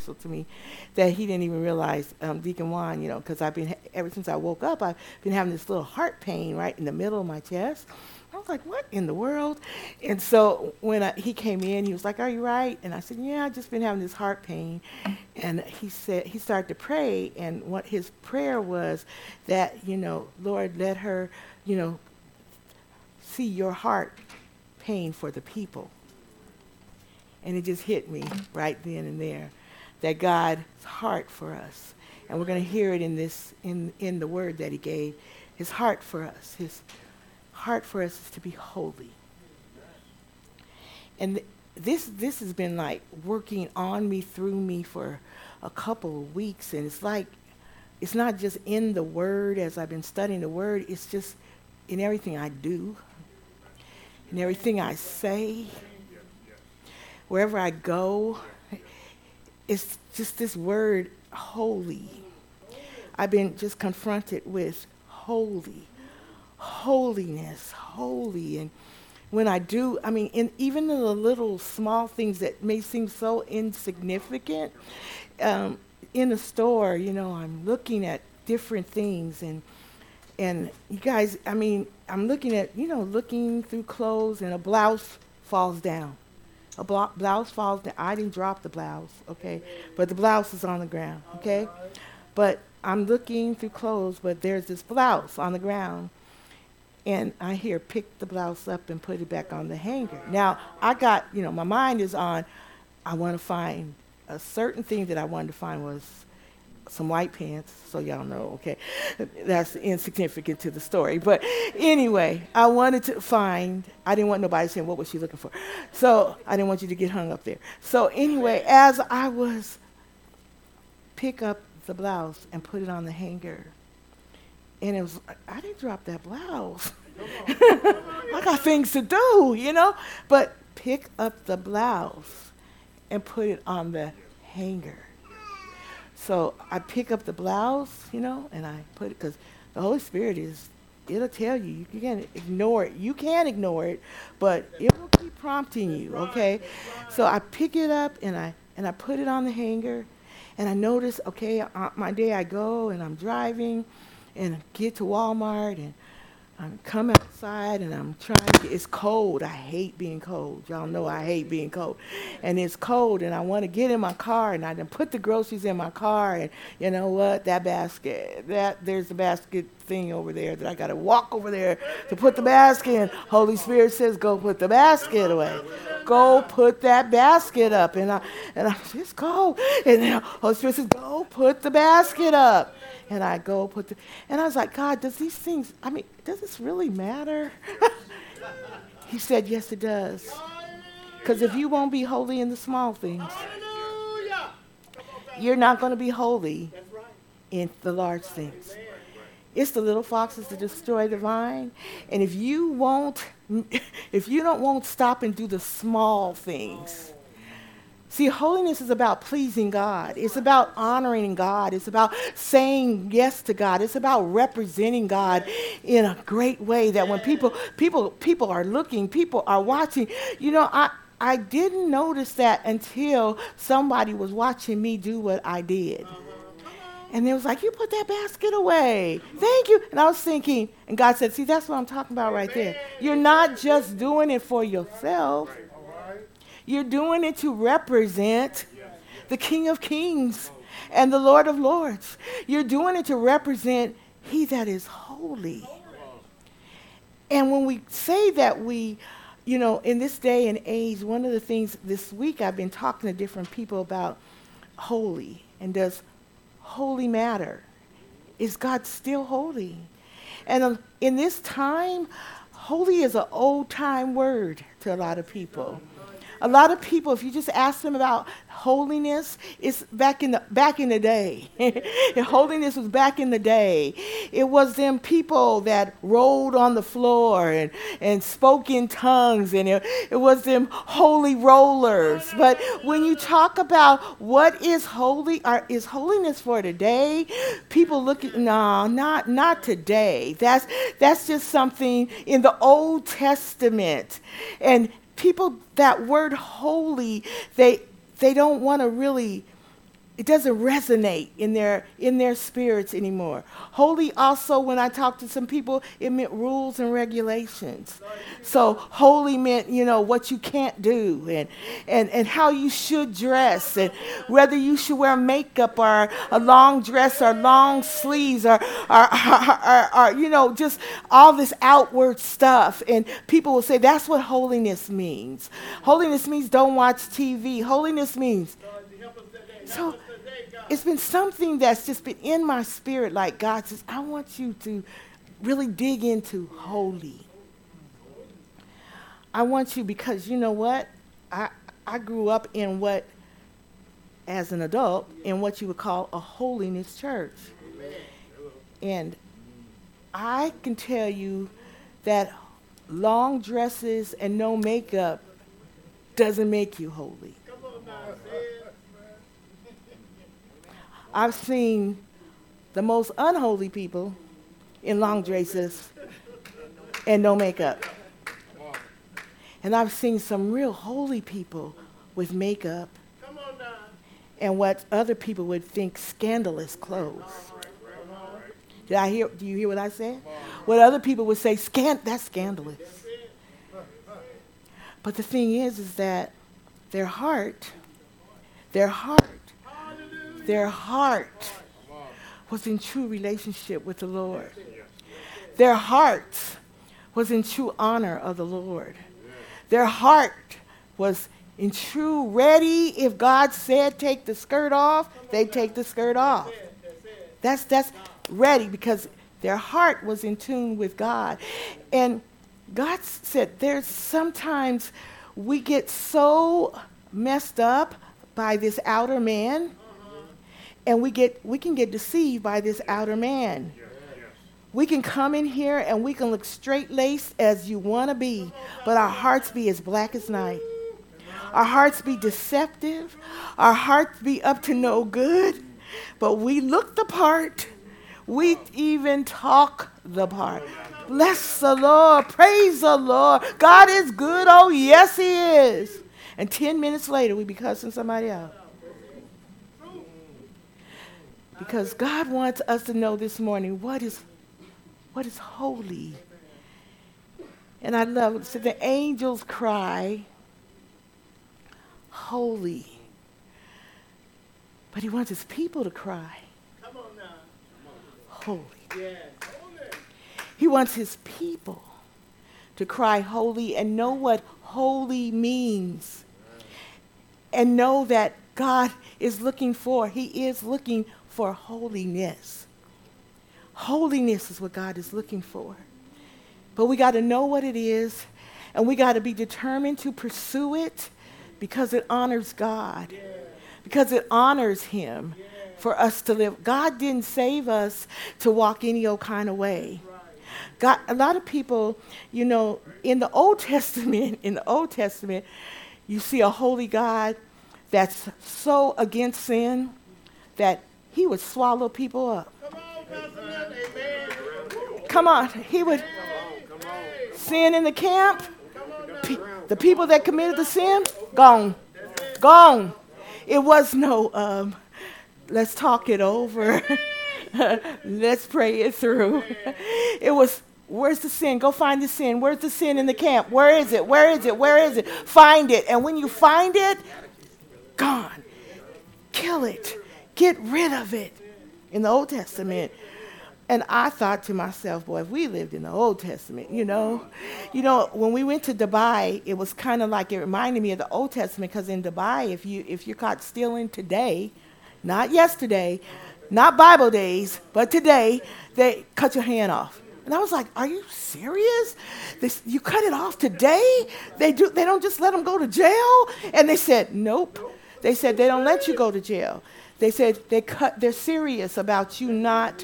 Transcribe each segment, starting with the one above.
special to me that he didn't even realize, Deacon Juan, because ever since I woke up, I've been having this little heart pain right in the middle of my chest. I was like, what in the world? And so when he came in, he was like, are you right? And I said, yeah, I've just been having this heart pain. And he started to pray, and what his prayer was that, Lord, let her, see your heart pain for the people. And it just hit me right then and there that God's heart for us, and we're going to hear it in the word that he gave, his heart for us. His heart for us is to be holy. And this has been like working on me, through me for a couple of weeks, and it's like it's not just in the word as I've been studying the word, it's just in everything I do, in everything I say, wherever I go. It's just this word, holy. I've been just confronted with holiness, holy. And when I do, even in the little small things that may seem so insignificant, in the store, I'm looking at different things, and you guys, I'm looking at, looking through clothes, and a blouse falls down. A blouse falls down. I didn't drop the blouse, okay? But the blouse is on the ground, okay? But I'm looking through clothes, but there's this blouse on the ground. And I hear, pick the blouse up and put it back on the hanger. Now, I got, my mind is on, I want to find a certain thing that I wanted to find was some white pants, so y'all know, okay? That's insignificant to the story. But anyway, I wanted to find, I didn't want nobody saying, what was she looking for? So I didn't want you to get hung up there. So anyway, as I was pick up the blouse and put it on the hanger, and it was, I didn't drop that blouse. I got things to do, But pick up the blouse and put it on the hanger. So I pick up the blouse, and I put it, because the Holy Spirit it'll tell you. You can't ignore it. You can ignore it, but it will keep prompting you, okay? So I pick it up, and I put it on the hanger, and I notice, okay, my day I go, and I'm driving, and I get to Walmart, and I come outside, and I'm it's cold. I hate being cold. Y'all know I hate being cold. And it's cold, and I want to get in my car, and I done put the groceries in my car, and you know what? That basket, there's the basket thing over there that I got to walk over there to put the basket in. Holy Spirit says, go put the basket away. Go put that basket up. And I'm it's cold. And then Holy Spirit says, go put the basket up. And I go and I was like, God, does these things, does this really matter? He said, yes, it does. Because if you won't be holy in the small things, you're not going to be holy in the large things. It's the little foxes that destroy the vine. And if you won't stop and do the small things. See, holiness is about pleasing God. It's about honoring God. It's about saying yes to God. It's about representing God in a great way that when people are looking, people are watching. I didn't notice that until somebody was watching me do what I did. And they was like, you put that basket away. Thank you. And I was thinking, and God said, see, that's what I'm talking about right there. You're not just doing it for yourself. You're doing it to represent the King of Kings and the Lord of Lords. You're doing it to represent He that is holy. And when we say that in this day and age, one of the things this week I've been talking to different people about holy. And does holy matter? Is God still holy? And in this time, holy is an old-time word to a lot of people. A lot of people, if you just ask them about holiness, it's back in the day. Holiness was back in the day. It was them people that rolled on the floor and spoke in tongues, and it was them holy rollers. But when you talk about what is holy, is holiness for today, people look at, no, not today. That's just something in the Old Testament. And people, that word holy, they don't want to really it doesn't resonate in their spirits anymore. Holy also, when I talked to some people, it meant rules and regulations. So holy meant, what you can't do and how you should dress and whether you should wear makeup or a long dress or long sleeves or just all this outward stuff. And people will say that's what holiness means. Holiness means don't watch TV. Holiness means so it's been something that's just been in my spirit, like God says, I want you to really dig into holy. I want you, because you know what? I grew up in as an adult, in what you would call a holiness church. And I can tell you that long dresses and no makeup doesn't make you holy. I've seen the most unholy people in long dresses and no makeup. And I've seen some real holy people with makeup and what other people would think scandalous clothes. Do you hear what I said? What other people would say, that's scandalous. But the thing is that their heart was in true relationship with the Lord. Their heart was in true honor of the Lord. Their heart was in true ready. If God said take the skirt off, they take the skirt off. That's ready, because their heart was in tune with God. And God said there's sometimes we get so messed up by this outer man, and we can get deceived by this outer man. We can come in here and we can look straight-laced as you want to be, but our hearts be as black as night. Our hearts be deceptive. Our hearts be up to no good, but we look the part. We even talk the part. Bless the Lord. Praise the Lord. God is good. Oh, yes, he is. And 10 minutes later, we be cussing somebody out. Because God wants us to know this morning what is holy. And I love it. So the angels cry, holy. But he wants his people to cry, come on now. Holy. Yeah. He wants his people to cry holy and know what holy means. And know that God is looking for holiness. Holiness is what God is looking for. But we got to know what it is, and we got to be determined to pursue it, because it honors God, because it honors him for us to live. God didn't save us to walk any old kind of way. God, a lot of people, in the Old Testament, you see a holy God that's so against sin that he would swallow people up. Come on, he would sin in the camp. The people that committed the sin, gone. It was no, let's talk it over. Let's pray it through. It was, where's the sin? Go find the sin. Where's the sin in the camp? Where is it? Where is it? Where is it? Find it. And when you find it, gone. Kill it. Get rid of it. In the Old Testament. And I thought to myself, boy, if we lived in the Old Testament, when we went to Dubai, it was kind of like, it reminded me of the Old Testament, because in Dubai, if you're caught stealing today, not yesterday, not Bible days, but today, they cut your hand off. And I was like, are you serious? You cut it off today? They don't just let them go to jail? And they said, nope. They said they don't let you go to jail. They said they're serious about you not.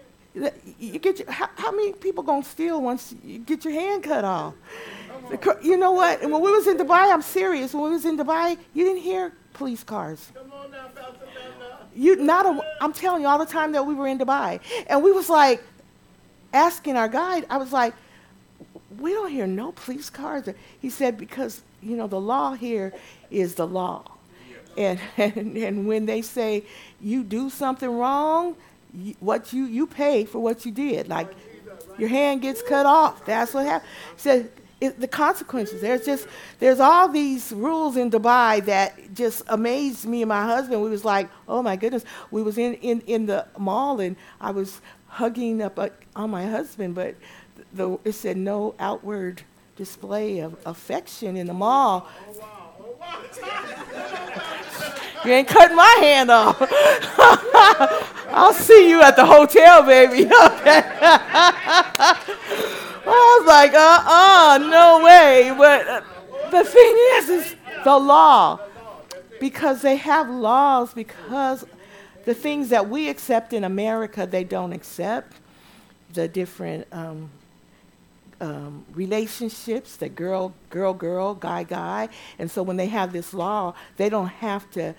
How many people gonna steal once you get your hand cut off? You know what? And when we was in Dubai, I'm serious. When we was in Dubai, you didn't hear police cars. Come on now, I'm telling you, all the time that we were in Dubai, and we was like asking our guide. I was like, we don't hear no police cars. He said, because the law here is the law. And when they say you do something wrong, you pay for what you did. Like your hand gets cut off. That's what happened. Said the consequences. There's all these rules in Dubai that just amazed me and my husband. We was like, oh my goodness. We was in the mall and I was hugging up on my husband, but it said no outward display of affection in the mall. You ain't cutting my hand off. I'll see you at the hotel, baby. I was like, no way. But the thing is the law. Because they have laws, because the things that we accept in America, they don't accept. The different relationships, the girl, guy. And so when they have this law, they don't have to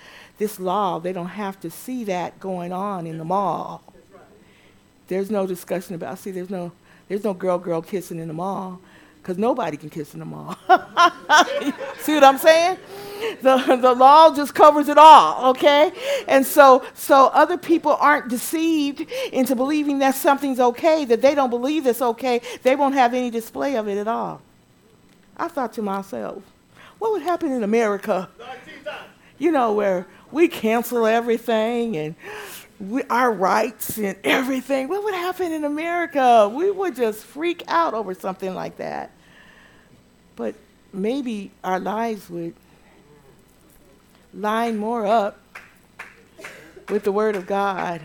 see that going on in the mall. There's no discussion about, there's no girl kissing in the mall, because nobody can kiss in the mall. See what I'm saying? The law just covers it all, okay? And so other people aren't deceived into believing that something's okay, that they don't believe it's okay. They won't have any display of it at all. I thought to myself, what would happen in America? Where we cancel everything and our rights and everything. What would happen in America? We would just freak out over something like that. But maybe our lives would line more up with the Word of God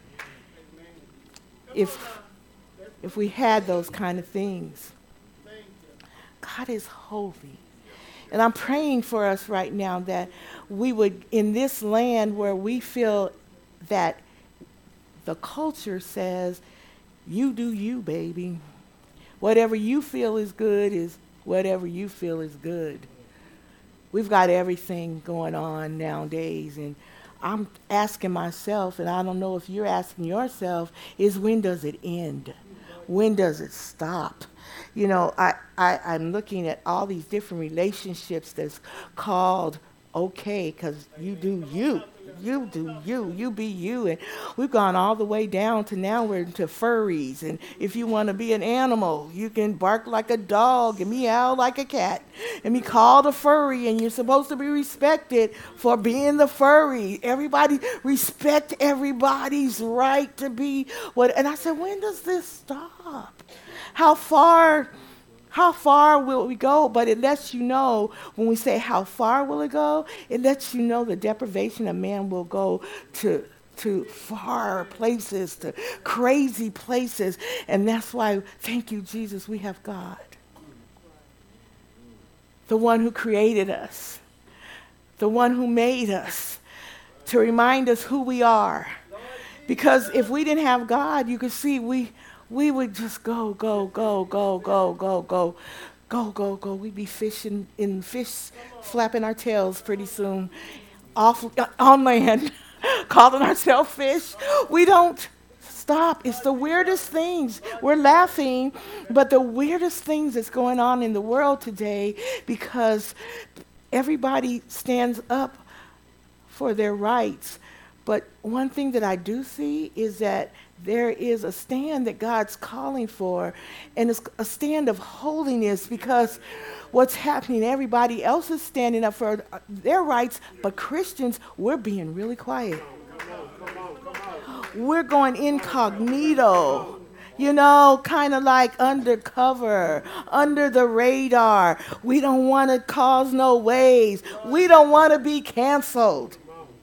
if we had those kind of things. God is holy. And I'm praying for us right now that we would, in this land where we feel that the culture says, you do you, baby. Whatever you feel is good is whatever you feel is good. We've got everything going on nowadays, and I'm asking myself, and I don't know if you're asking yourself, is when does it end? When does it stop? I'm looking at all these different relationships that's called okay, because you do you. You do you. You be you. And we've gone all the way down to now we're into furries. And if you want to be an animal, you can bark like a dog and meow like a cat and be called a furry. And you're supposed to be respected for being the furry. Everybody respect everybody's right to be what. And I said, when does this stop? How far will we go? But it lets you know, when we say how far will it go, it lets you know the deprivation of man will go to far places, to crazy places. And that's why, thank you, Jesus, we have God. The one who created us. The one who made us. To remind us who we are. Because if we didn't have God, you could see we would just go. We'd be fishing in fish, flapping our tails pretty soon, on land, calling ourselves fish. We don't stop. It's the weirdest things. We're laughing, but the weirdest things that's going on in the world today, because everybody stands up for their rights. But one thing that I do see is that there is a stand that God's calling for, and it's a stand of holiness, because what's happening, everybody else is standing up for their rights, but Christians, we're being really quiet. We're going incognito, kind of like undercover, under the radar. We don't want to cause no waves. We don't want to be canceled.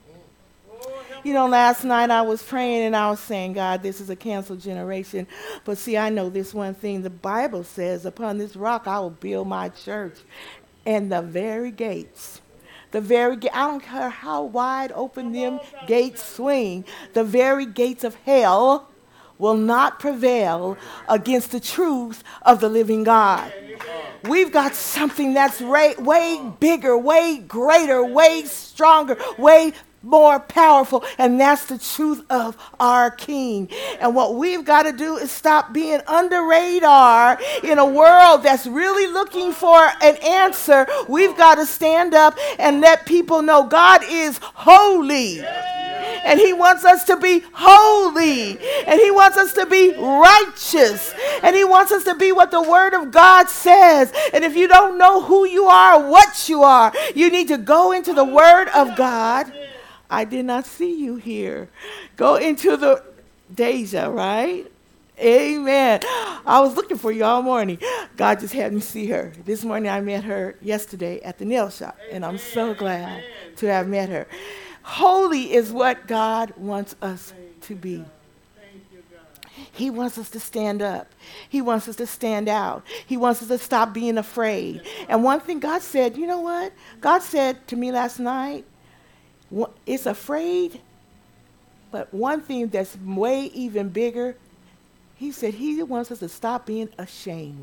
Last night I was praying and I was saying, God, this is a canceled generation. But see, I know this one thing. The Bible says, upon this rock I will build my church. And the very gates, I don't care how wide open them gates swing, the very gates of hell will not prevail against the truth of the living God. We've got something that's way bigger, way greater, way stronger, way more powerful, and that's the truth of our King. And what we've got to do is stop being under radar in a world that's really looking for an answer. We've got to stand up and let people know God is holy. And he wants us to be holy. And he wants us to be righteous. And he wants us to be what the word of God says. And if you don't know who you are, what you are, you need to go into the word of God. I did not see you here. Go into the Deja, right? Amen. I was looking for you all morning. God just had me see her. This morning I met her yesterday at the nail shop. And I'm so glad to have met her. Holy is what God wants us to be. He wants us to stand up. He wants us to stand out. He wants us to stop being afraid. And one thing God said, you know what? God said to me last night, it's afraid, but one thing that's way even bigger, he said he wants us to stop being ashamed.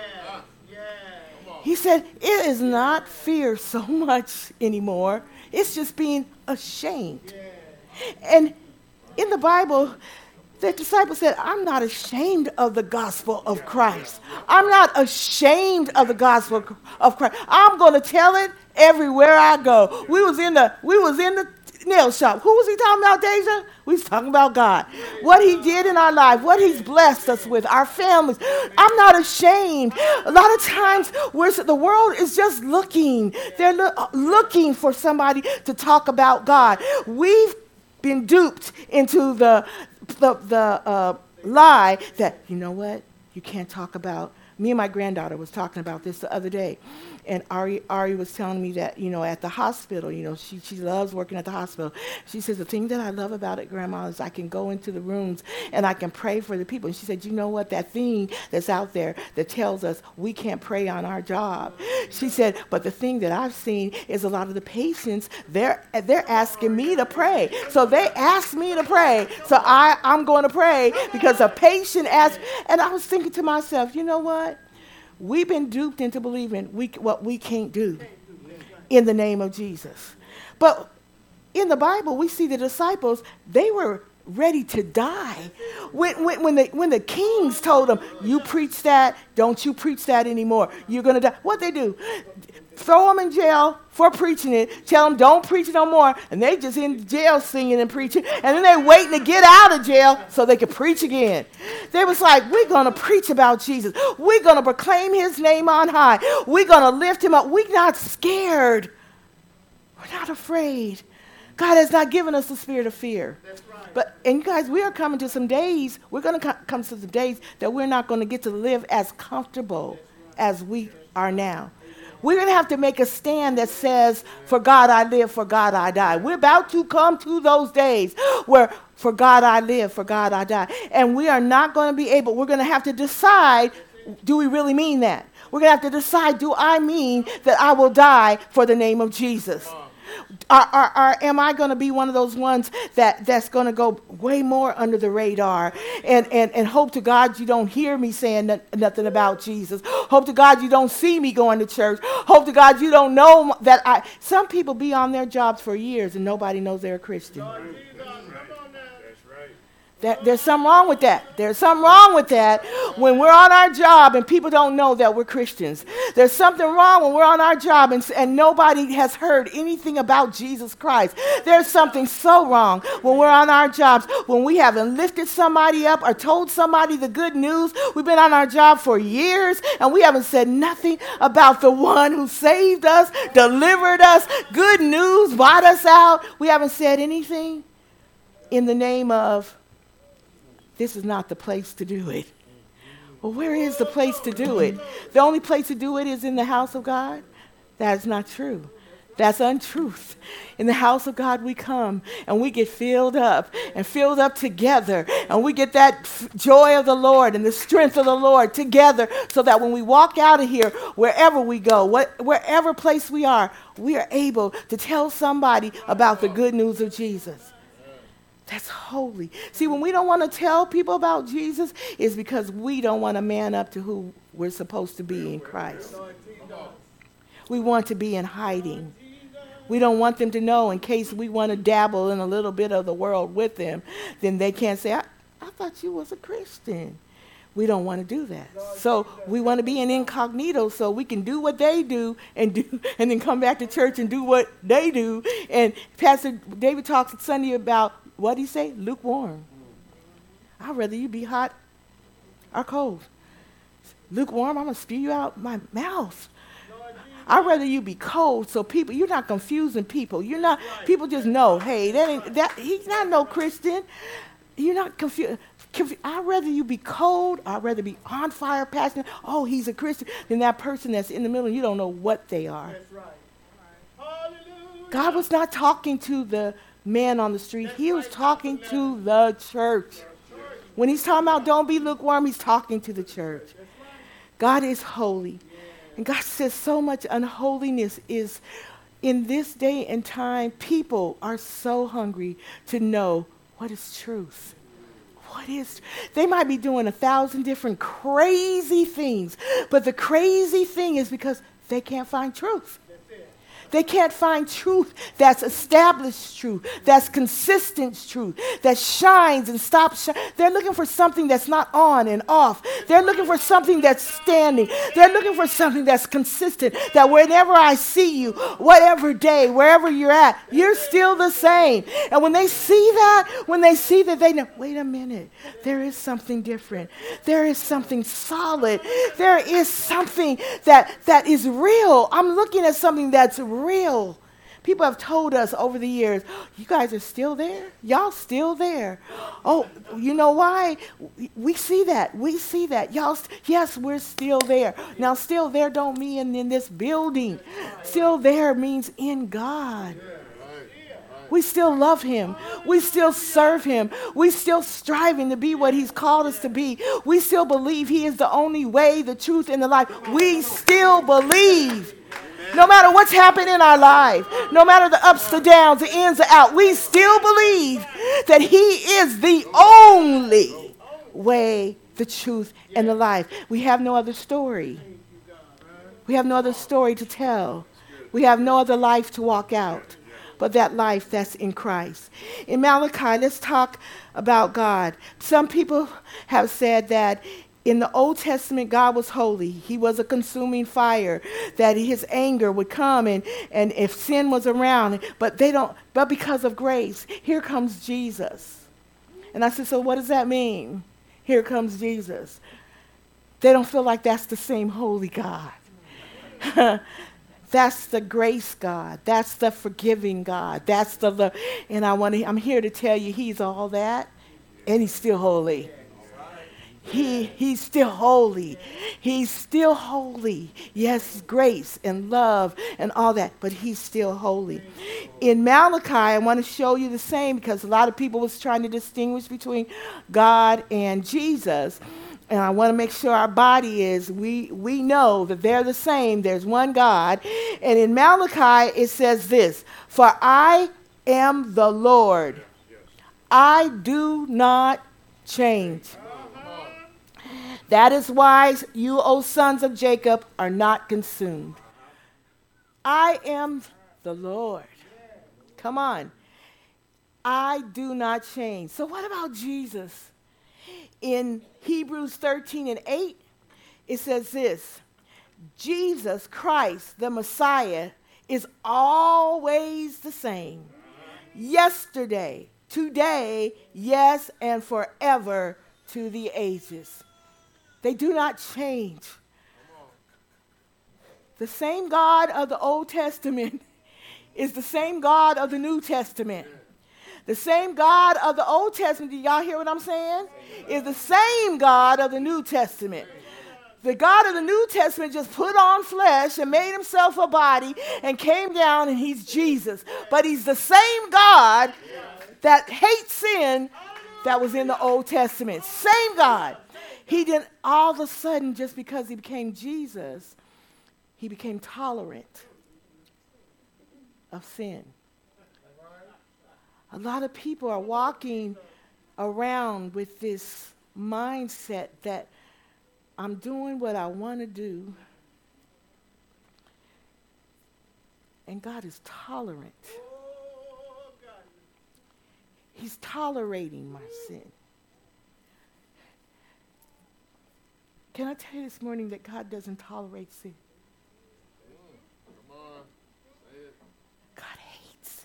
He said it is not fear so much anymore. It's just being ashamed. And in the Bible, the disciples said, I'm not ashamed of the gospel of Christ. I'm not ashamed of the gospel of Christ. I'm going to tell it everywhere I go. We was in the nail shop. Who was he talking about, Deja? We was talking about God. What he did in our life, what he's blessed us with, our families. I'm not ashamed. A lot of times the world is just looking. They're looking for somebody to talk about God. We've been duped into the lie that, you know what, you can't talk about. Me and my granddaughter was talking about this the other day, and Ari was telling me that, at the hospital, she loves working at the hospital. She says, the thing that I love about it, Grandma, is I can go into the rooms and I can pray for the people. And she said, you know what, that thing that's out there that tells us we can't pray on our job. She said, but the thing that I've seen is a lot of the patients, they're asking me to pray. So they asked me to pray. So I'm going to pray because a patient asked. And I was thinking to myself, you know what? We've been duped into believing what we can't do in the name of Jesus. But in the Bible, we see the disciples, they were ready to die. When the kings told them, you preach that, don't you preach that anymore. You're going to die. What'd they do? Throw them in jail for preaching it. Tell them don't preach it no more. And they just in jail singing and preaching. And then they're waiting to get out of jail so they could preach again. They was like, we're going to preach about Jesus. We're going to proclaim his name on high. We're going to lift him up. We're not scared. We're not afraid. God has not given us the spirit of fear. That's right. And you guys, we are coming to some days. We're going to come to some days that we're not going to get to live as comfortable as we are now. We're going to have to make a stand that says, for God I live, for God I die. We're about to come to those days where for God I live, for God I die. And we are not going to be able, we're going to have to decide, do we really mean that? We're going to have to decide, do I mean that I will die for the name of Jesus? Am I going to be one of those ones that's going to go way more under the radar and hope to God you don't hear me saying nothing about Jesus? Hope to God you don't see me going to church. Hope to God you don't know that some people be on their jobs for years and nobody knows they're a Christian. There's something wrong with that. There's something wrong with that when we're on our job and people don't know that we're Christians. There's something wrong when we're on our job and nobody has heard anything about Jesus Christ. There's something so wrong when we're on our jobs, when we haven't lifted somebody up or told somebody the good news. We've been on our job for years and we haven't said nothing about the one who saved us, delivered us, good news, bought us out. We haven't said anything in the name of, this is not the place to do it. Well, where is the place to do it? The only place to do it is in the house of God? That is not true. That's untruth. In the house of God we come and we get filled up together. And we get that joy of the Lord and the strength of the Lord together so that when we walk out of here, wherever we go, wherever place we are able to tell somebody about the good news of Jesus. That's holy. See, when we don't want to tell people about Jesus, it's because we don't want to man up to who we're supposed to be in Christ. We want to be in hiding. We don't want them to know in case we want to dabble in a little bit of the world with them. Then they can't say, I thought you was a Christian. We don't want to do that. So we want to be in incognito so we can do what they do and then come back to church and do what they do. And Pastor David talks Sunday about, what did he say? Lukewarm. I'd rather you be hot or cold. Lukewarm, I'm going to spew you out my mouth. I'd rather you be cold so people, you're not confusing people. You're not, people just know, hey, he's not no Christian. You're not confused. I'd rather you be cold. I'd rather be on fire, passionate. Oh, he's a Christian. Than that person that's in the middle and you don't know what they are. That's right. Hallelujah. God was not talking to the man on the street. He was talking to the church. When he's talking about don't be lukewarm, he's talking to the church. God is holy. And God says so much unholiness is in this day and time. People are so hungry to know what is truth. They might be doing 1,000 different crazy things, but the crazy thing is because they can't find truth. They can't find truth that's established truth, that's consistent truth, that shines and stops shining. They're looking for something that's not on and off. They're looking for something that's standing. They're looking for something that's consistent, that whenever I see you, whatever day, wherever you're at, you're still the same. And when they see that, they know, wait a minute, there is something different. There is something solid. There is something that is real. I'm looking at something that's real. People have told us over the years, you guys are still there? Y'all still there? Oh, you know why? We see that. Yes, we're still there. Now, still there don't mean in this building. Still there means in God. We still love him. We still serve him. We still striving to be what he's called us to be. We still believe he is the only way, the truth, and the life. We still believe. No matter what's happened in our life, no matter the ups, the downs, the ins, the outs, we still believe that he is the only way, the truth, and the life. We have no other story. We have no other story to tell. We have no other life to walk out but that life that's in Christ. In Malachi, let's talk about God. Some people have said that in the Old Testament, God was holy. He was a consuming fire, that his anger would come and if sin was around, but because of grace, here comes Jesus. And I said, so what does that mean? Here comes Jesus. They don't feel like that's the same holy God. That's the grace God. That's the forgiving God. That's the love. And I'm here to tell you he's all that, and he's still holy. He's still holy. He's still holy. Yes, grace and love and all that, but he's still holy. In Malachi, I want to show you the same because a lot of people was trying to distinguish between God and Jesus. And I want to make sure our body is, we know that they're the same. There's one God. And in Malachi, it says this, for I am the Lord. I do not change. That is why you, O sons of Jacob, are not consumed. I am the Lord. Come on. I do not change. So what about Jesus? In Hebrews 13:8, it says this, Jesus Christ, the Messiah, is always the same. Yesterday, today, yes, and forever to the ages. They do not change. The same God of the Old Testament is the same God of the New Testament. The same God of the Old Testament, do y'all hear what I'm saying? Is the same God of the New Testament. The God of the New Testament just put on flesh and made himself a body and came down, and he's Jesus. But he's the same God that hates sin that was in the Old Testament. Same God. He didn't all of a sudden, just because he became Jesus, he became tolerant of sin. A lot of people are walking around with this mindset that I'm doing what I want to do, And God is tolerant. He's tolerating my sin. Can I tell you this morning that God doesn't tolerate sin? Come on. Say it. God hates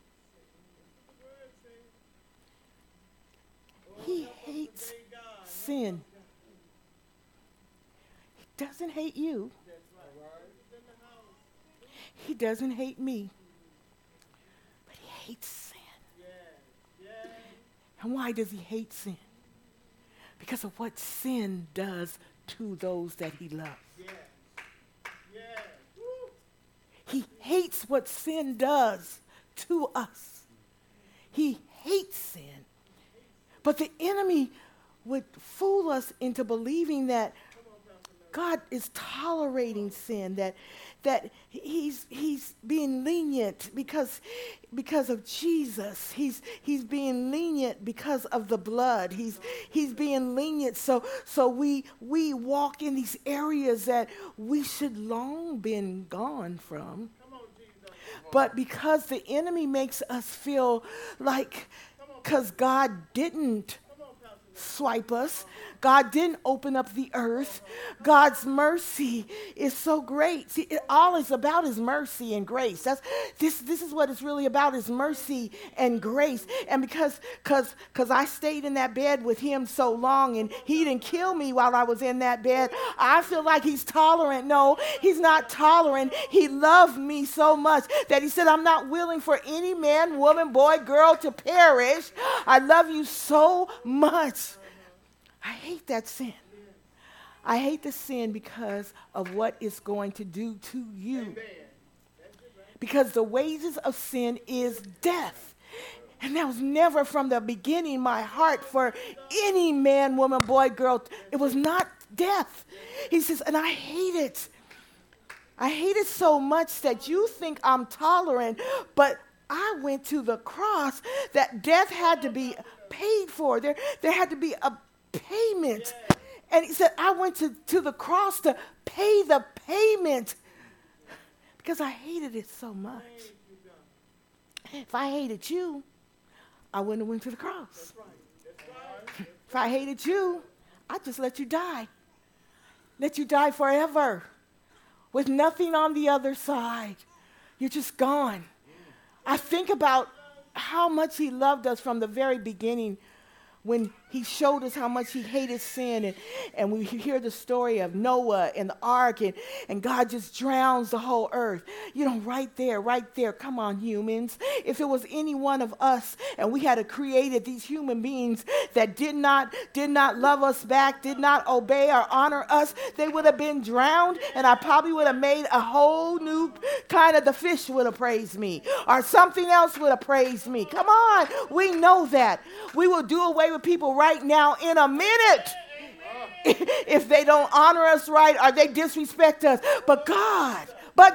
sin. He hates sin. He doesn't hate you. He doesn't hate me. But he hates sin. And why does he hate sin? Because of what sin does to those that he loves. He hates what sin does to us. He hates sin. But the enemy would fool us into believing that God is tolerating sin, that he's being lenient because of Jesus. He's being lenient because of the blood. He's being lenient so we walk in these areas that we should long been gone from. But because the enemy makes us feel like because God didn't swipe us, God didn't open up the earth, God's mercy is so great. See, it all is about his mercy and grace. This is what it's really about, is mercy and grace. And because I stayed in that bed with him so long and he didn't kill me while I was in that bed, I feel like he's tolerant. No, he's not tolerant. He loved me so much that he said, I'm not willing for any man, woman, boy, girl to perish. I love you so much. I hate that sin. I hate the sin because of what it's going to do to you. Because the wages of sin is death. And that was never from the beginning my heart for any man, woman, boy, girl. It was not death. He says, and I hate it. I hate it so much that you think I'm tolerant, but I went to the cross that death had to be paid for. There had to be a payment. And he said, I went to the cross to pay the payment because I hated it so much. If I hated you, I wouldn't have went to the cross. If I hated you, I'd just let you die. Let you die forever with nothing on the other side. You're just gone. I think about how much he loved us from the very beginning when he showed us how much he hated sin. And we hear the story of Noah and the ark, and God just drowns the whole earth. You know, right there. Come on, humans. If it was any one of us and we had created these human beings that did not love us back, did not obey or honor us, they would have been drowned, and I probably would have made a whole new kind of, the fish would have praised me, or something else would have praised me. Come on, we know that. We will do away with people right now in a minute if they don't honor us right or they disrespect us. But God,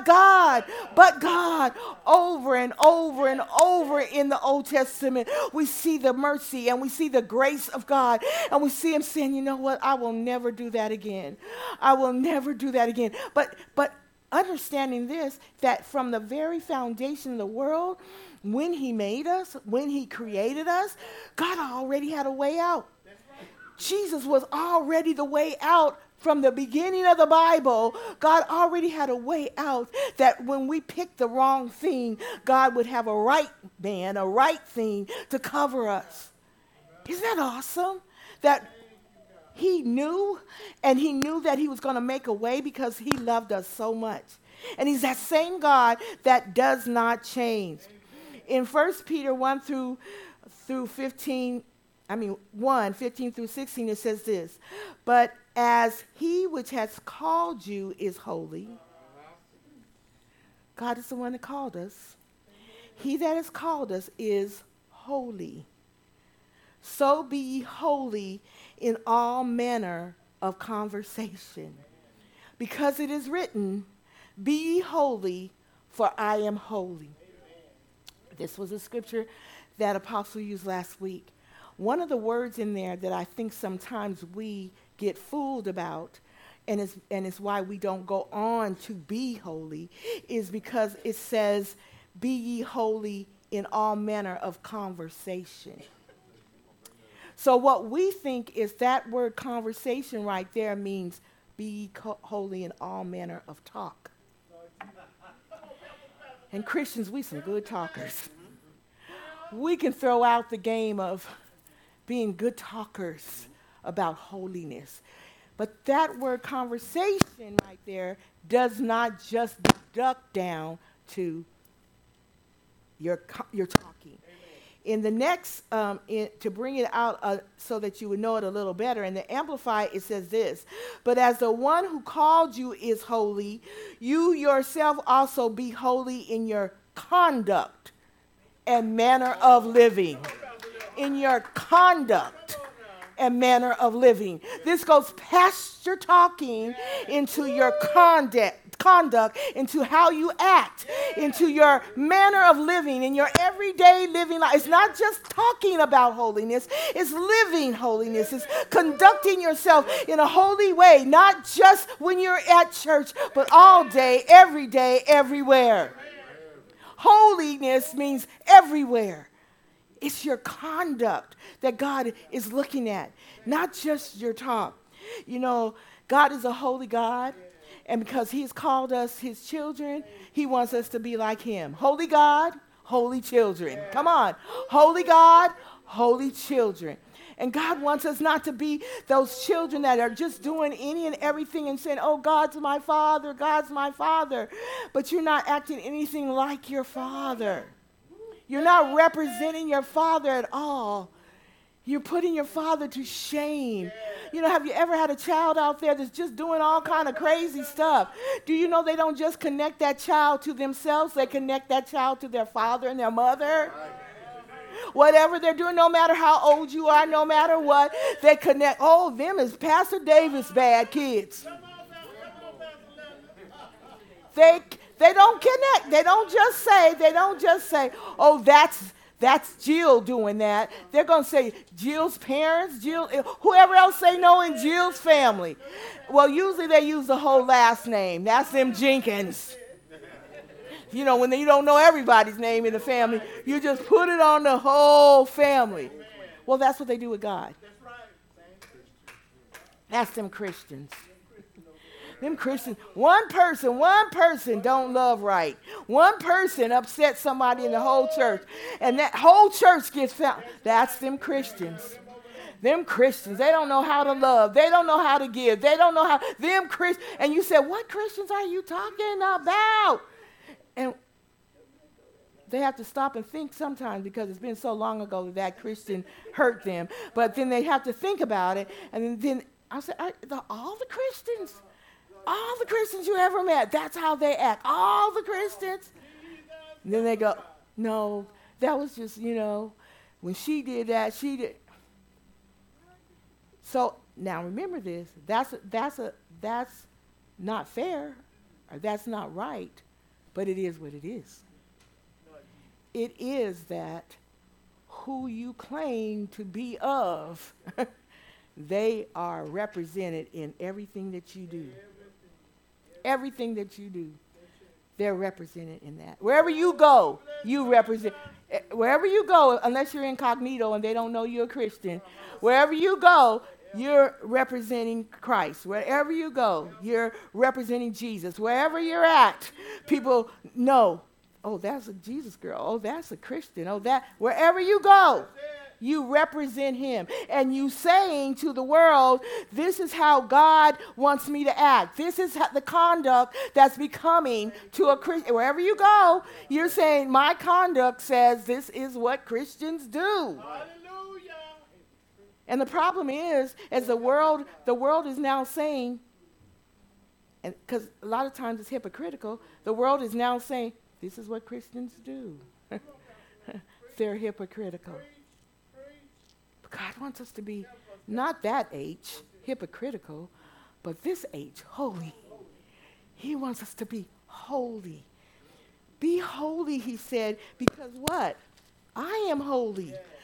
over and over and over in the Old Testament, we see the mercy and we see the grace of God, and we see him saying, you know what, I will never do that again. I will never do that again. But understanding this, that from the very foundation of the world, when he made us, when he created us, God already had a way out. Jesus was already the way out. From the beginning of the Bible, God already had a way out, that when we picked the wrong thing, God would have a right man, a right thing to cover us. Isn't that awesome? That he knew, and he knew that he was going to make a way because he loved us so much. And he's that same God that does not change. In 1 Peter 1 through 15, 15 through 16, it says this: but as he which has called you is holy, God is the one that called us. He that has called us is holy. So be ye holy in all manner of conversation, because it is written, be ye holy, for I am holy. This was a scripture that Apostle used last week. One of the words in there that I think sometimes we get fooled about and it's why we don't go on to be holy, is because it says, be ye holy in all manner of conversation. So what we think is that word conversation right there means be ye holy in all manner of talk. And Christians, we some good talkers. We can throw out the game of being good talkers about holiness. But that word conversation right there does not just duck down to your talking. In the next, to bring it out so that you would know it a little better, in the Amplified it says this: but as the one who called you is holy, you yourself also be holy in your conduct and manner of living. In your conduct and manner of living. This goes past your talking into your conduct, into how you act, into your manner of living, in your everyday living life. It's not just talking about holiness, it's living holiness. It's conducting yourself in a holy way, not just when you're at church, but all day, everywhere. Holiness means everywhere. It's your conduct that God is looking at, not just your talk. You know, God is a holy God, and because he's called us his children, he wants us to be like him. Holy God, holy children. Come on. Holy God, holy children. And God wants us not to be those children that are just doing any and everything and saying, oh, God's my father, God's my father. But you're not acting anything like your father. You're not representing your father at all. You're putting your father to shame. You know, have you ever had a child out there that's just doing all kind of crazy stuff? Do you know they don't just connect that child to themselves, they connect that child to their father and their mother? Whatever they're doing, no matter how old you are, no matter what, they connect. Oh, them is Pastor Davis' bad kids. They don't connect. They don't just say, oh, that's Jill doing that. They're going to say Jill's parents, whoever else they know in Jill's family. Well, usually they use the whole last name. That's them Jenkins. You know, when you don't know everybody's name in the family, you just put it on the whole family. Well, that's what they do with God. That's them Christians. Them Christians, one person don't love right. One person upsets somebody in the whole church, and that whole church gets found. That's them Christians. Them Christians, they don't know how to love. They don't know how to give. They don't know how. Them Christians, and you said, what Christians are you talking about? And they have to stop and think sometimes because it's been so long ago that that Christian hurt them. But then they have to think about it, and then I said, all the Christians you ever met, that's how they act. All the Christians. And then they go, no, that was just, when she did that, she did. So now remember this. That's not fair, or that's not right, but it is what it is. It is that who you claim to be of, they are represented in everything that you do. Everything that you do, they're represented in that. Wherever you go, you represent. Wherever you go, unless you're incognito and they don't know you're a Christian, wherever you go, you're representing Christ. Wherever you go, you're representing Jesus. Wherever you're at, people know, oh, that's a Jesus girl. Oh, that's a Christian. Oh, wherever you go, you represent him. And you saying to the world, this is how God wants me to act. This is the conduct that's becoming to a Christian. Wherever you go, you're saying, my conduct says this is what Christians do. Hallelujah. And the problem is, as the world is now saying, and because a lot of times it's hypocritical, the world is now saying, this is what Christians do. They're hypocritical. God wants us to be not that H, hypocritical, but this H, holy. He wants us to be holy. Be holy, he said, because what? I am holy.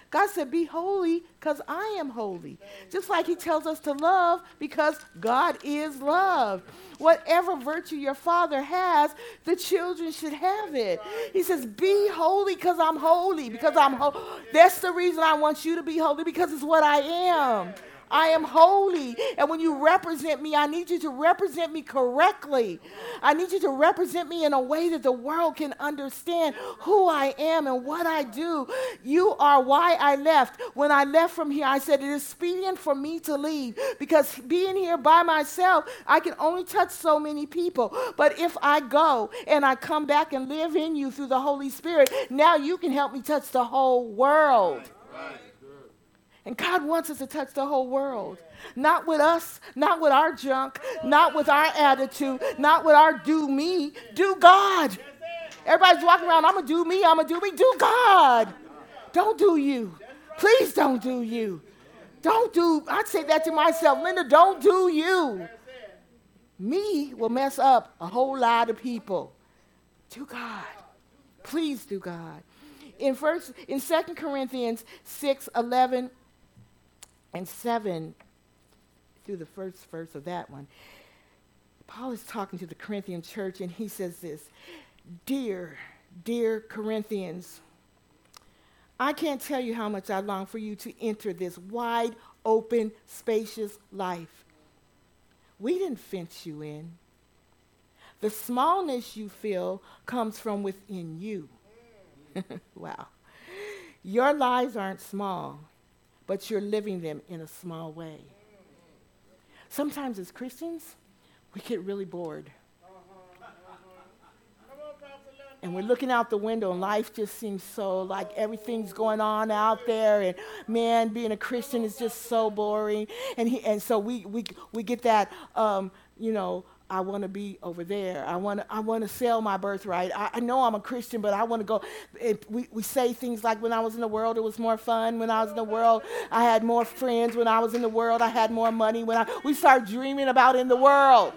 God said, be holy because I am holy. Just like he tells us to love because God is love. Whatever virtue your father has, the children should have it. He says, be holy because I'm holy. Because I'm holy. That's the reason I want you to be holy, because it's what I am. I am holy. And when you represent me, I need you to represent me correctly. I need you to represent me in a way that the world can understand who I am and what I do. You are why I left. When I left from here, I said it is expedient for me to leave, because being here by myself, I can only touch so many people. But if I go and I come back and live in you through the Holy Spirit, now you can help me touch the whole world. Right. And God wants us to touch the whole world. Not with us, not with our junk, not with our attitude, not with our do me. Do God. Everybody's walking around, I'm going to do me, I'm going to do me. Do God. Don't do you. Please don't do you. Don't do, I'd say that to myself, Linda, don't do you. Me will mess up a whole lot of people. Do God. Please do God. In 2 Corinthians 6:11 and 7, through the first verse of that one, Paul is talking to the Corinthian church, and he says this: dear Corinthians, I can't tell you how much I long for you to enter this wide open, spacious life. We didn't fence you in. The smallness you feel comes from within you. Wow. Your lives aren't small, but you're living them in a small way. Sometimes as Christians, we get really bored. And we're looking out the window, and life just seems so like everything's going on out there. And man, being a Christian is just so boring. And so we get that, I want to be over there. I want to sell my birthright. I know I'm a Christian, but I want to go. We say things like, when I was in the world, it was more fun. When I was in the world, I had more friends. When I was in the world, I had more money. We start dreaming about in the world.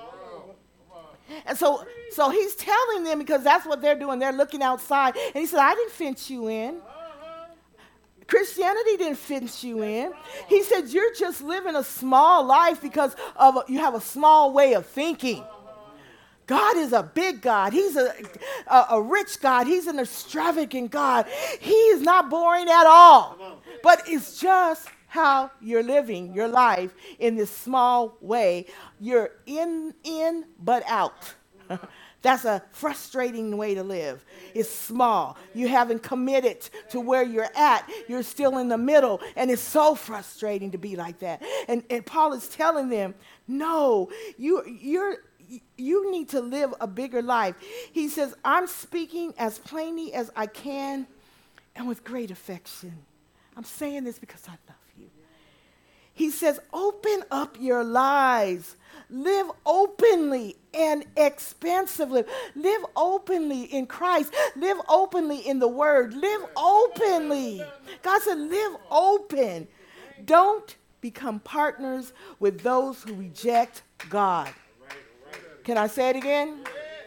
And so he's telling them, because that's what they're doing. They're looking outside. And he said, I didn't fence you in. Christianity didn't fence you in. He said, you're just living a small life because you have a small way of thinking. God is a big God. He's a rich God. He's an extravagant God. He is not boring at all. But it's just how you're living your life in this small way. You're in, but out. That's a frustrating way to live. It's small. You haven't committed to where you're at. You're still in the middle, and it's so frustrating to be like that. And Paul is telling them, no, you need to live a bigger life. He says, I'm speaking as plainly as I can and with great affection. I'm saying this because I love you. He says, open up your lives. Live openly and expansively. Live openly in Christ. Live openly in the Word. Live openly. God said, live open. Don't become partners with those who reject God. Can I say it again?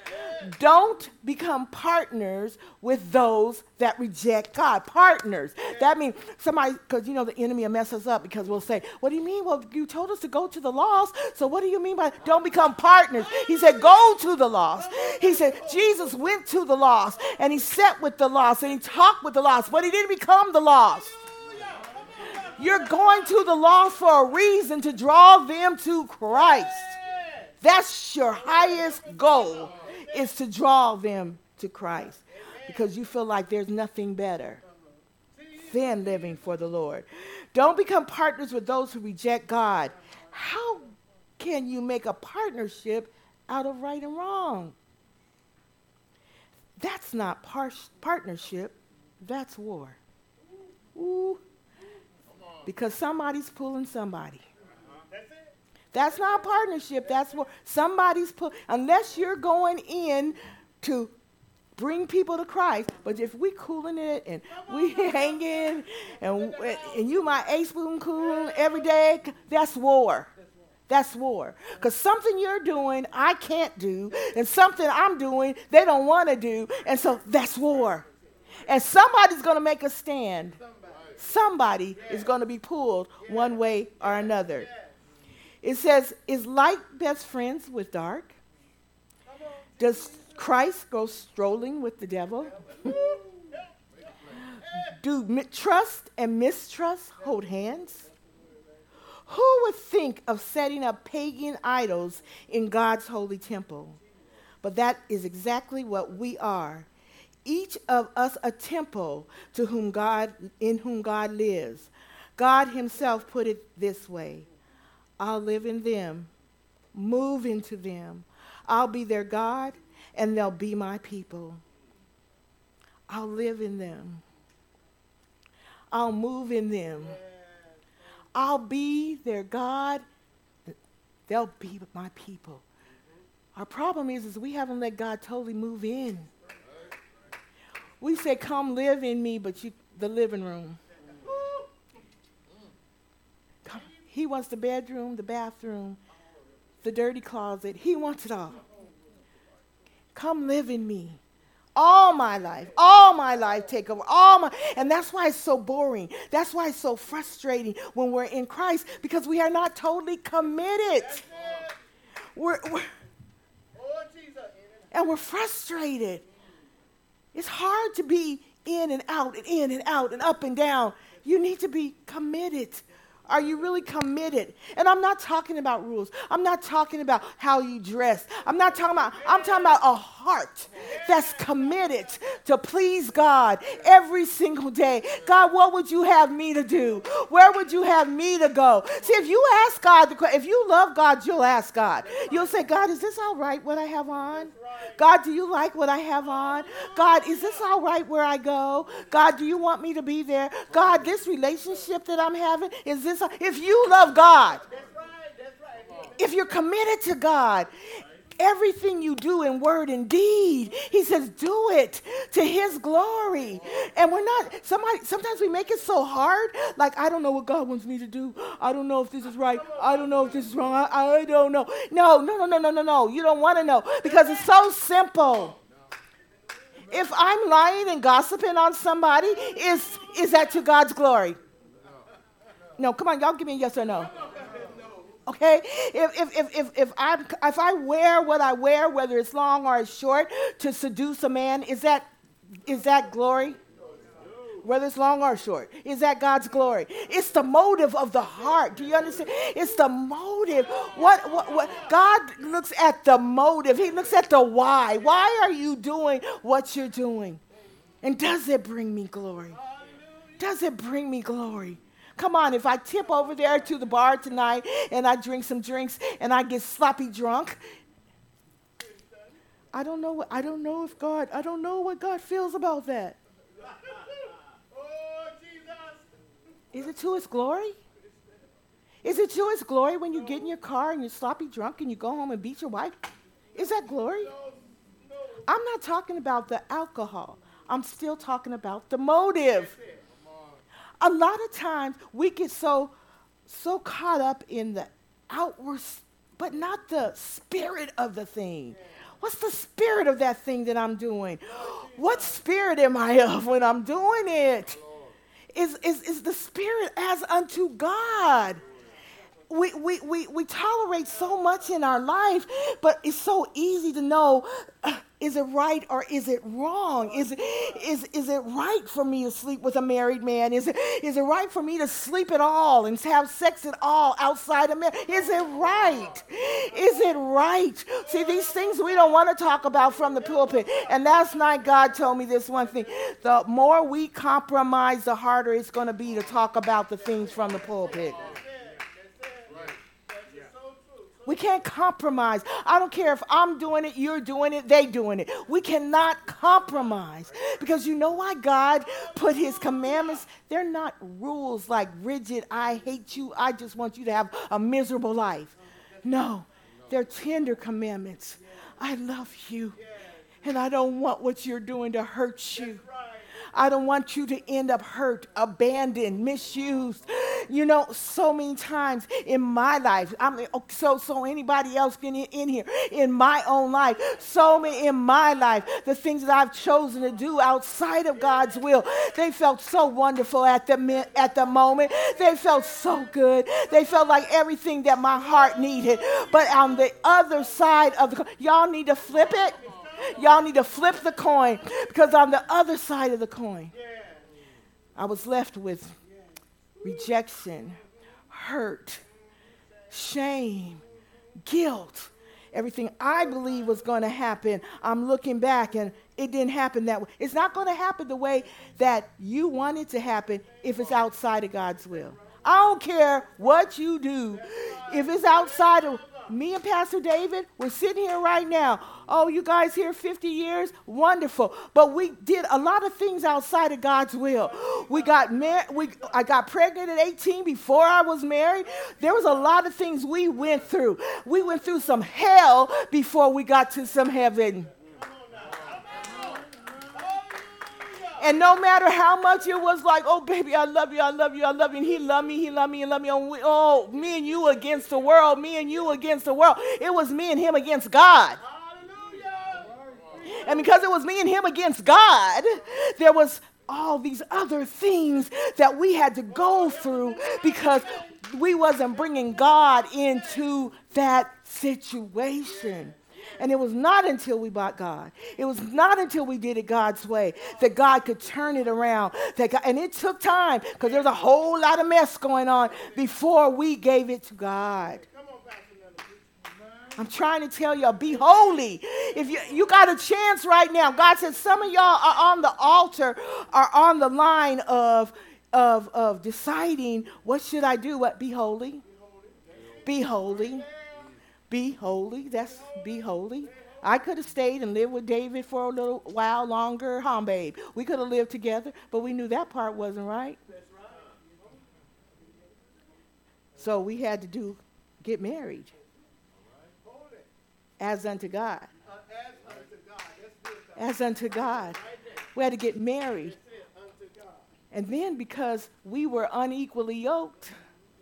Don't become partners with those that reject God. Partners. That means somebody, because the enemy will mess us up, because we'll say, what do you mean? Well, you told us to go to the lost. So what do you mean by don't become partners? He said, go to the lost. He said, Jesus went to the lost, and he sat with the lost, and he talked with the lost, but he didn't become the lost. You're going to the lost for a reason, to draw them to Christ. That's your highest goal, is to draw them to Christ, because you feel like there's nothing better than living for the Lord. Don't become partners with those who reject God. How can you make a partnership out of right and wrong? That's not partnership, that's war. Ooh. Because somebody's pulling somebody. That's not partnership. That's what somebody's unless you're going in to bring people to Christ. But if we cooling it and we hanging and you my ace spoon cool every day, that's war. That's war. Because something you're doing, I can't do. And something I'm doing, they don't want to do. And so that's war. And somebody's going to make a stand. Somebody is going to be pulled one way or another. It says, is light best friends with dark? Does Christ go strolling with the devil? Do trust and mistrust hold hands? Who would think of setting up pagan idols in God's holy temple? But that is exactly what we are. Each of us a temple in whom God lives. God himself put it this way: I'll live in them, move into them. I'll be their God, and they'll be my people. I'll live in them. I'll move in them. I'll be their God. They'll be my people. Our problem is we haven't let God totally move in. We say, come live in me, but the living room. Come. He wants the bedroom, the bathroom, the dirty closet. He wants it all. Come live in me. All my life take over. And that's why it's so boring. That's why it's so frustrating when we're in Christ, because we are not totally committed. And we're frustrated. It's hard to be in and out and up and down. You need to be committed. Are you really committed? And I'm not talking about rules. I'm not talking about how you dress. I'm talking about a heart that's committed to please God every single day. God, what would you have me to do? Where would you have me to go? See, if you ask God, if you love God, you'll ask God. You'll say, God, is this all right what I have on? God, do you like what I have on? God, is this all right where I go? God, do you want me to be there? God, this relationship that I'm having, is this? If you love God, if you're committed to God, everything you do in word and deed, he says, do it to his glory. And sometimes we make it so hard, like, I don't know what God wants me to do. I don't know if this is right. I don't know if this is wrong. I don't know. No. You don't want to know, because it's so simple. If I'm lying and gossiping on somebody, is that to God's glory? No, come on, y'all give me a yes or no. Okay? If I wear what I wear, whether it's long or it's short, to seduce a man, is that glory? Whether it's long or short, is that God's glory? It's the motive of the heart. Do you understand? It's the motive. What God looks at the motive. He looks at the why. Why are you doing what you're doing? And does it bring me glory? Does it bring me glory? Come on, if I tip over there to the bar tonight and I drink some drinks and I get sloppy drunk, I don't know what God feels about that. Is it to his glory? Is it to his glory when you get in your car and you're sloppy drunk and you go home and beat your wife? Is that glory? I'm not talking about the alcohol. I'm still talking about the motive. A lot of times we get so caught up in the outward, but not the spirit of the thing. What's the spirit of that thing that I'm doing? What spirit am I of when I'm doing it? Is the spirit as unto God? We tolerate so much in our life, but it's so easy to know, is it right or is it wrong? Is it right for me to sleep with a married man? Is it right for me to sleep at all and to have sex at all outside of marriage? Is it right? Is it right? See, these things we don't want to talk about from the pulpit. And last night God told me this one thing. The more we compromise, the harder it's going to be to talk about the things from the pulpit. We can't compromise. I don't care if I'm doing it, you're doing it, they doing it. We cannot compromise. Because you know why God put his commandments? They're not rules like rigid, I hate you, I just want you to have a miserable life. No, they're tender commandments. I love you, and I don't want what you're doing to hurt you. I don't want you to end up hurt, abandoned, misused. You know, so many times in my life, so anybody else in here, in my own life, so many in my life, the things that I've chosen to do outside of God's will, they felt so wonderful at the moment. They felt so good. They felt like everything that my heart needed. But on the other side of the coin, y'all need to flip it. Y'all need to flip the coin, because on the other side of the coin, I was left with rejection, hurt, shame, guilt. Everything I believed was going to happen, I'm looking back and it didn't happen that way. It's not going to happen the way that you want it to happen if it's outside of God's will. I don't care what you do. If it's outside of me and Pastor David, we're sitting here right now. Oh, you guys here 50 years? Wonderful. But we did a lot of things outside of God's will. We got married. I got pregnant at 18 before I was married. There was a lot of things we went through. We went through some hell before we got to some heaven. And no matter how much it was like, oh, baby, I love you, I love you, I love you, and he loved me, he loved me, he loved me. Oh, me and you against the world, me and you against the world. It was me and him against God. And because it was me and him against God, there was all these other things that we had to go through because we wasn't bringing God into that situation. And it was not until we bought God, it was not until we did it God's way that God could turn it around. And it took time because there's a whole lot of mess going on before we gave it to God. I'm trying to tell y'all, be holy. If you got a chance right now, God says some of y'all are on the altar, are on the line of deciding, what should I do? What? Be holy. Be holy. Be holy. That's be holy. I could have stayed and lived with David for a little while longer, babe. We could have lived together, but we knew that part wasn't right. So we had to get married. As unto God. As unto God. We had to get married. And then because we were unequally yoked,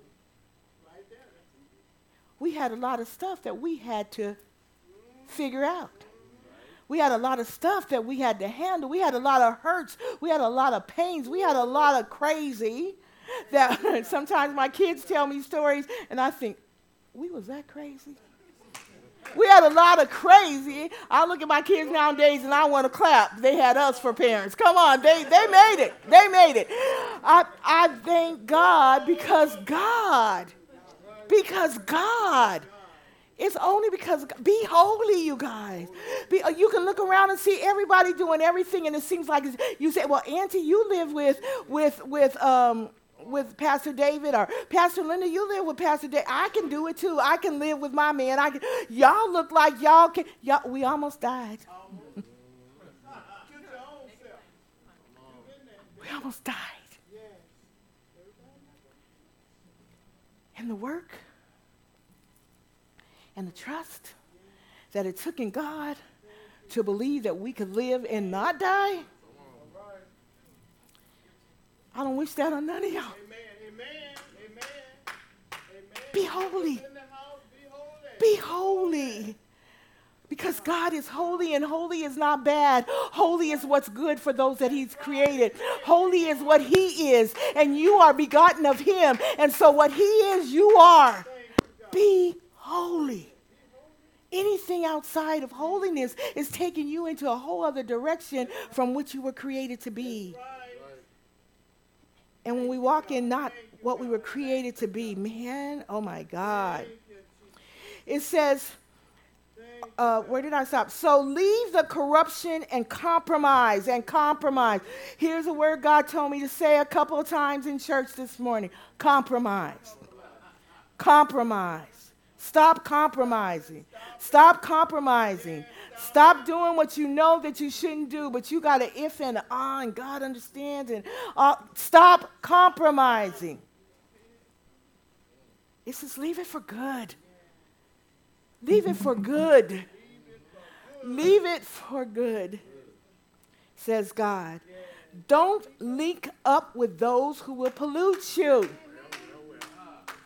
we had a lot of stuff that we had to figure out. We had a lot of stuff that we had to handle. We had a lot of hurts. We had a lot of pains. We had a lot of crazy that sometimes my kids tell me stories and I think, we was that crazy? We had a lot of crazy. I look at my kids nowadays and I want to clap. They had us for parents. Come on, they made it. They made it. I thank God because God. It's only because, be holy, you guys. You can look around and see everybody doing everything, and it seems like you say, well, Auntie, you live with Pastor David, or Pastor Linda, you live with Pastor David. I can do it too. I can live with my man. Y'all look like y'all can. We almost died. We almost died. And the work and the trust that it took in God to believe that we could live and not die. I don't wish that on none of y'all. Amen. Be holy. Be holy. Because God is holy, and holy is not bad. Holy is what's good for those that he's created. Holy is what he is, and you are begotten of him. And so what he is, you are. Be holy. Anything outside of holiness is taking you into a whole other direction from which you were created to be. And when we walk in not what we were created to be, man, oh my God. It says, where did I stop? So leave the corruption and compromise. Here's a word God told me to say a couple of times in church this morning. Compromise. Stop compromising. Stop compromising. Stop doing what you know that you shouldn't do, but you got an if and an and God understands. And stop compromising. It says leave it for good. Leave it for good. Leave it for good, says God. Don't link up with those who will pollute you.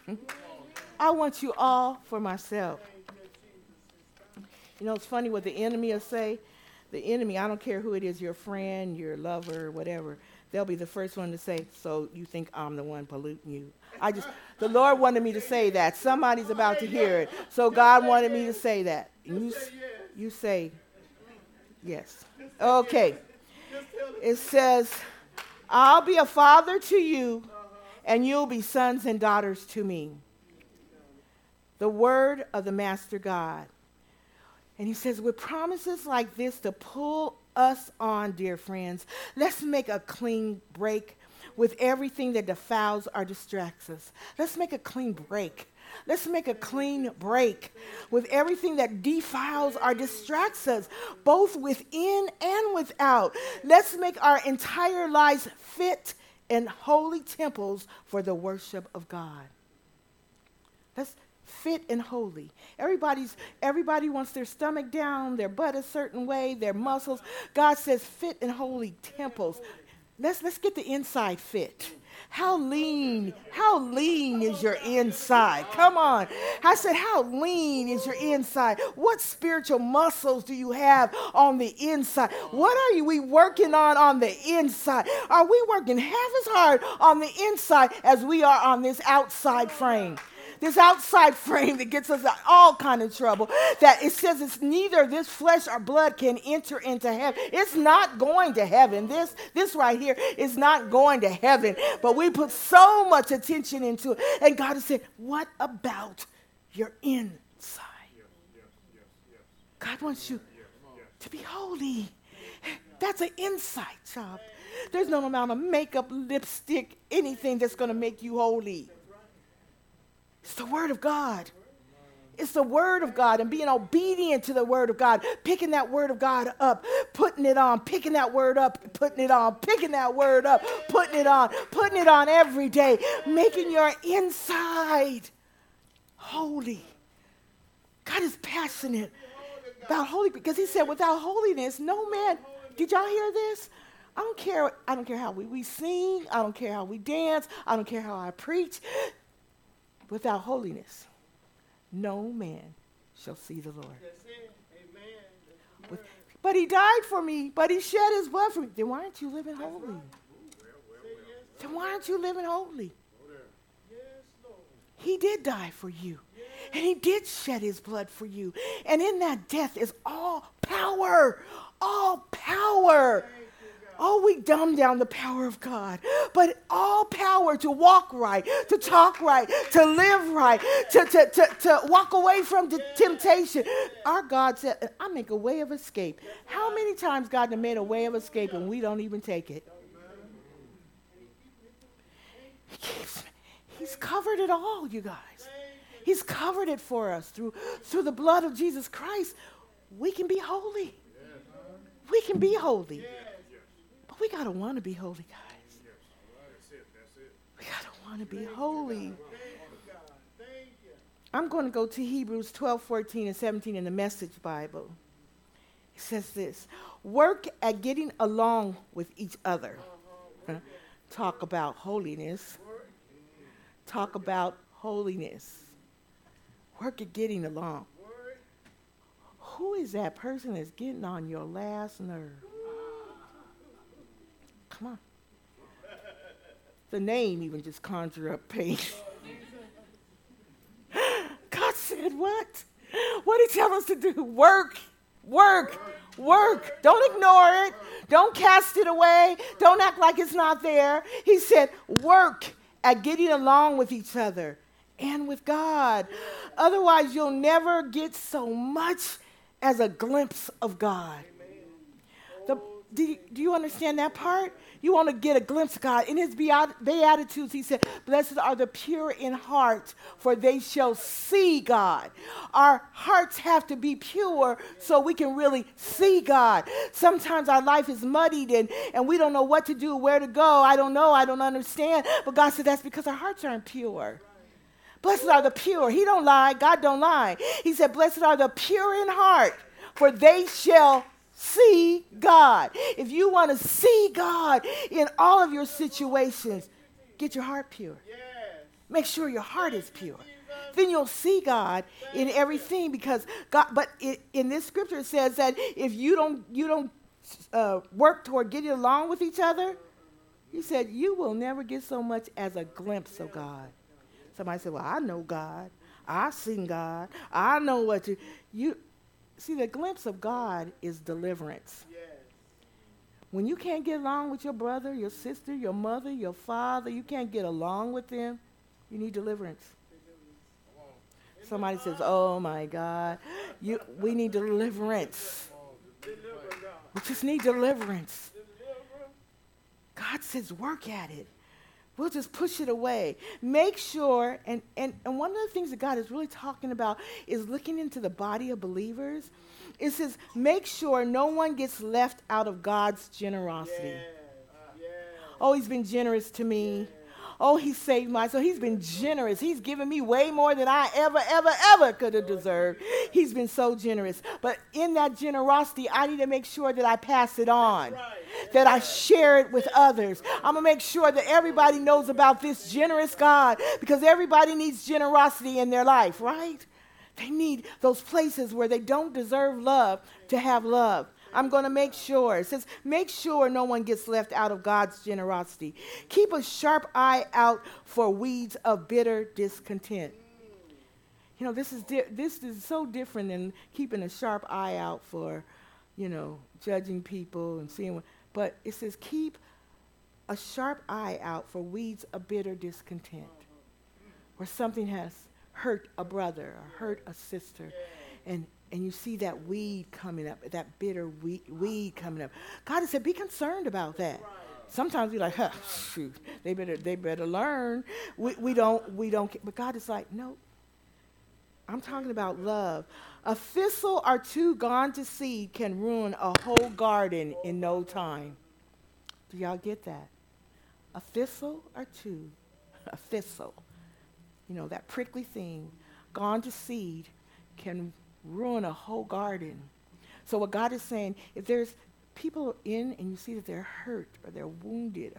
I want you all for myself. You know, it's funny what the enemy will say. The enemy, I don't care who it is, your friend, your lover, whatever, they'll be the first one to say, so you think I'm the one polluting you. The Lord wanted me to say that. Somebody's about to hear it. So God wanted me to say that. And you say, yes. Okay. It says, I'll be a father to you, and you'll be sons and daughters to me. The word of the Master God. And he says, with promises like this to pull us on, dear friends, let's make a clean break with everything that defiles or distracts us. Let's make a clean break. Let's make a clean break with everything that defiles or distracts us, both within and without. Let's make our entire lives fit and holy temples for the worship of God. Let's fit and holy. Everybody wants their stomach down, their butt a certain way, their muscles. God says fit and holy temples. Let's get the inside fit. How lean is your inside? Come on. I said, how lean is your inside? What spiritual muscles do you have on the inside? What are we working on the inside? Are we working half as hard on the inside as we are on this outside frame? This outside frame that gets us in all kind of trouble, that it says it's neither this flesh or blood can enter into heaven. It's not going to heaven. This right here is not going to heaven. But we put so much attention into it. And God has said, what about your inside? God wants you to be holy. That's an inside job. There's no amount of makeup, lipstick, anything that's going to make you holy. It's the word of God. It's the word of God and being obedient to the word of God, picking that word of God up, putting it on, picking that word up, putting it on, picking that word up, putting it on every day, making your inside holy. God is passionate about holy because he said without holiness, no man, did y'all hear this? I don't care how we sing, I don't care how we dance, I don't care how I preach. Without holiness, no man shall see the Lord. But he died for me, but he shed his blood for me. Then why aren't you living holy? Then why aren't you living holy? He did die for you. And he did shed his blood for you. And in that death is all power. All power. Oh, we dumb down the power of God. But all power to walk right, to talk right, to live right, to walk away from the temptation. Our God said, I make a way of escape. How many times God has made a way of escape and we don't even take it? He's covered it all, you guys. He's covered it for us through the blood of Jesus Christ. We can be holy. We can be holy. But we got to want to be holy, guys. We got to want to be holy. I'm going to go to Hebrews 12, 14, and 17 in the Message Bible. It says this: work at getting along with each other. Talk about holiness. Talk about holiness. Work at getting along. Who is that person that's getting on your last nerve? Come on. The name even just conjure up pain. God said what? What did he tell us to do? Work, work, work. Don't ignore it. Don't cast it away. Don't act like it's not there. He said work at getting along with each other and with God. Otherwise, you'll never get so much as a glimpse of God. Do you understand that part? You want to get a glimpse of God. In his Beatitudes, he said, blessed are the pure in heart, for they shall see God. Our hearts have to be pure so we can really see God. Sometimes our life is muddied and we don't know what to do, where to go. I don't know. I don't understand. But God said that's because our hearts aren't pure. Blessed are the pure. He don't lie. God don't lie. He said, blessed are the pure in heart, for they shall see God. If you want to see God in all of your situations, get your heart pure. Make sure your heart is pure. Then you'll see God in everything, because God. But in this scripture it says that if you don't work toward getting along with each other, he said you will never get so much as a glimpse of God. Somebody said, "Well, I know God. I seen God. I know what you see." The glimpse of God is deliverance. When you can't get along with your brother, your sister, your mother, your father, you can't get along with them, you need deliverance. Somebody says, "Oh my God, we need deliverance." We just need deliverance. God says, work at it. We'll just push it away. Make sure, and one of the things that God is really talking about is looking into the body of believers. It says, make sure no one gets left out of God's generosity. Oh, he's been generous to me. Oh, he saved my soul. He's been generous. He's given me way more than I ever could have deserved. He's been so generous. But in that generosity, I need to make sure that I pass it on, that I share it with others. I'm going to make sure that everybody knows about this generous God, because everybody needs generosity in their life, right? They need those places where they don't deserve love to have love. I'm going to make sure. It says, make sure no one gets left out of God's generosity. Keep a sharp eye out for weeds of bitter discontent. You know, this is so different than keeping a sharp eye out for, judging people and seeing what. But it says, keep a sharp eye out for weeds of bitter discontent, where something has hurt a brother or hurt a sister, and you see that weed coming up, that bitter weed coming up. God has said, be concerned about that. Sometimes we're like, shoot, they better learn. We don't. But God is like, no. I'm talking about love. A thistle or two gone to seed can ruin a whole garden in no time. Do y'all get that? A thistle or two, a thistle, that prickly thing, gone to seed, can ruin a whole garden. So what God is saying, if there's people in and you see that they're hurt or they're wounded,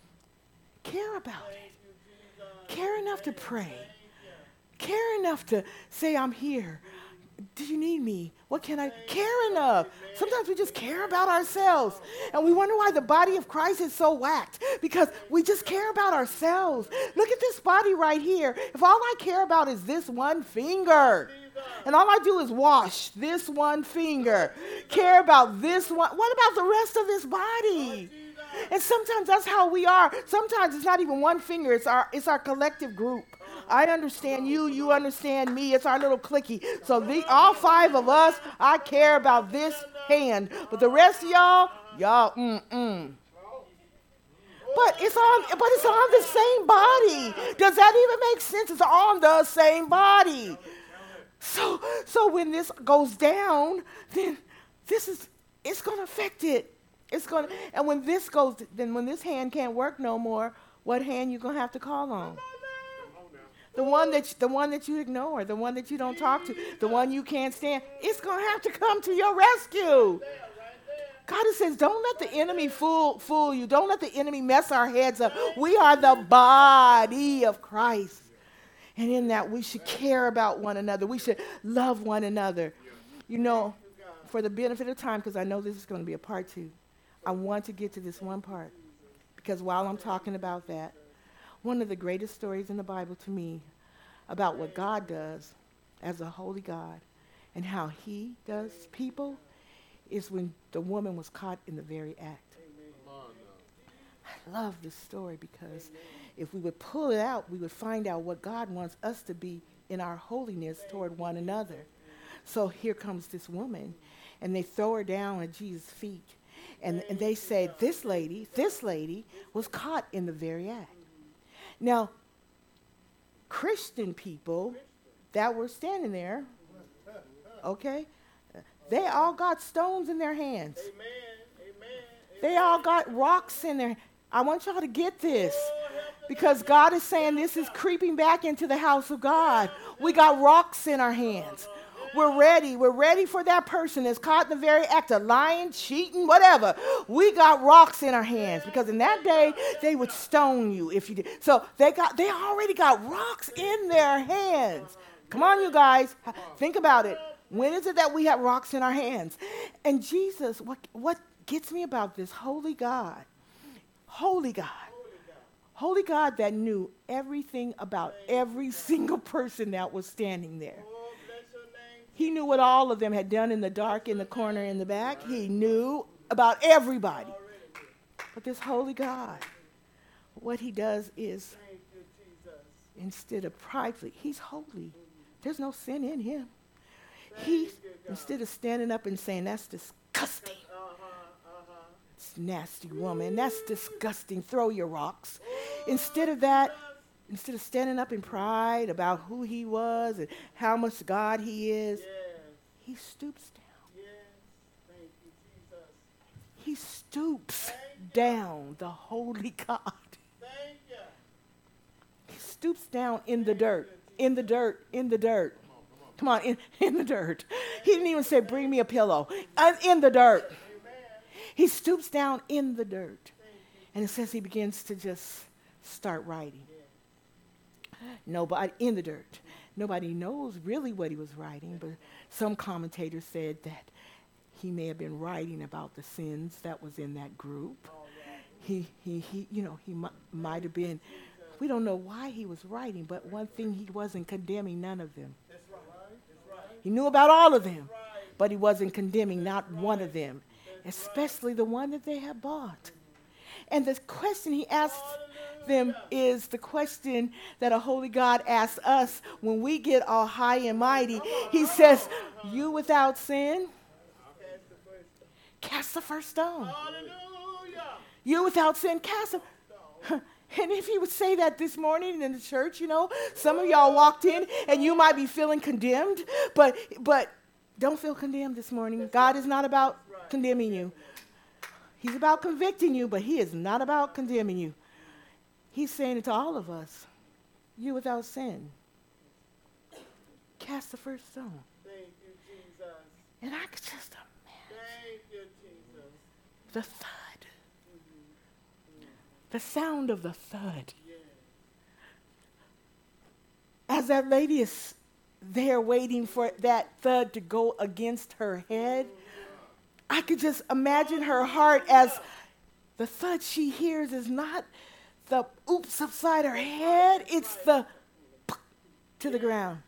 care about it. Care enough to pray. Care enough to say, I'm here. Do you need me? What can I? Care enough. Sometimes we just care about ourselves. And we wonder why the body of Christ is so whacked. Because we just care about ourselves. Look at this body right here. If all I care about is this one finger, and all I do is wash this one finger, care about this one, what about the rest of this body? And sometimes that's how we are. Sometimes it's not even one finger. It's our collective group. I understand you. You understand me. It's our little cliquey. So all five of us, I care about this hand. But the rest of y'all, But it's on the same body. Does that even make sense? It's on the same body. So when this goes down, then it's going to affect it. And when this hand can't work no more, what hand you going to have to call on? The one that you ignore, the one that you don't talk to, the one you can't stand, it's going to have to come to your rescue. God says, don't let the enemy fool you. Don't let the enemy mess our heads up. We are the body of Christ. And in that, we should care about one another. We should love one another. For the benefit of time, because I know this is going to be a part 2, I want to get to this one part. Because while I'm talking about that, one of the greatest stories in the Bible to me about what God does as a holy God and how he does people is when the woman was caught in the very act. I love this story because if we would pull it out, we would find out what God wants us to be in our holiness toward one another. So here comes this woman, and they throw her down at Jesus' feet. And they say, this lady was caught in the very act. Now, Christian people that were standing there, okay, they all got stones in their hands. They all got rocks in their hands. I want y'all to get this, because God is saying this is creeping back into the house of God. We got rocks in our hands. We're ready. We're ready for that person that's caught in the very act of lying, cheating, whatever. We got rocks in our hands because in that day they would stone you if you did. So they already got rocks in their hands. Come on, you guys. Think about it. When is it that we have rocks in our hands? And Jesus, what gets me about this holy God that knew everything about every single person that was standing there. He knew what all of them had done in the dark, in the corner, in the back. He knew about everybody. But this holy God, what he does is, instead of pridefully, he's holy. There's no sin in him. Instead of standing up and saying, that's disgusting. It's nasty woman. That's disgusting. Throw your rocks. Instead of that, instead of standing up in pride about who he was and how much God he is, he stoops down. He stoops down, the holy God. He stoops down in the dirt, in the dirt, in the dirt. Come on, in the dirt. He didn't even say, bring me a pillow. In the dirt. He stoops down in the dirt. And it says he begins to just start writing. Nobody in the dirt. Nobody knows really what he was writing, but some commentators said that he may have been writing about the sins that was in that group. He might have been, we don't know why he was writing, but one thing, he wasn't condemning none of them. He knew about all of them, but he wasn't condemning not one of them, especially the one that they had bought. And the question he asked them is the question that a holy God asks us when we get all high and mighty. He says, you without sin, cast the first stone. You without sin, cast the And if he would say that this morning in the church, some of y'all walked in and you might be feeling condemned, but don't feel condemned this morning. God is not about condemning you. He's about convicting you, but he is not about condemning you. He's saying it to all of us. You without sin, cast the first stone. Thank you, Jesus. And I could just imagine Thank you, Jesus. the thud, the sound of the thud. As that lady is there waiting for that thud to go against her head, I could just imagine her heart as the thud she hears is not the oops upside her head, it's the to the ground.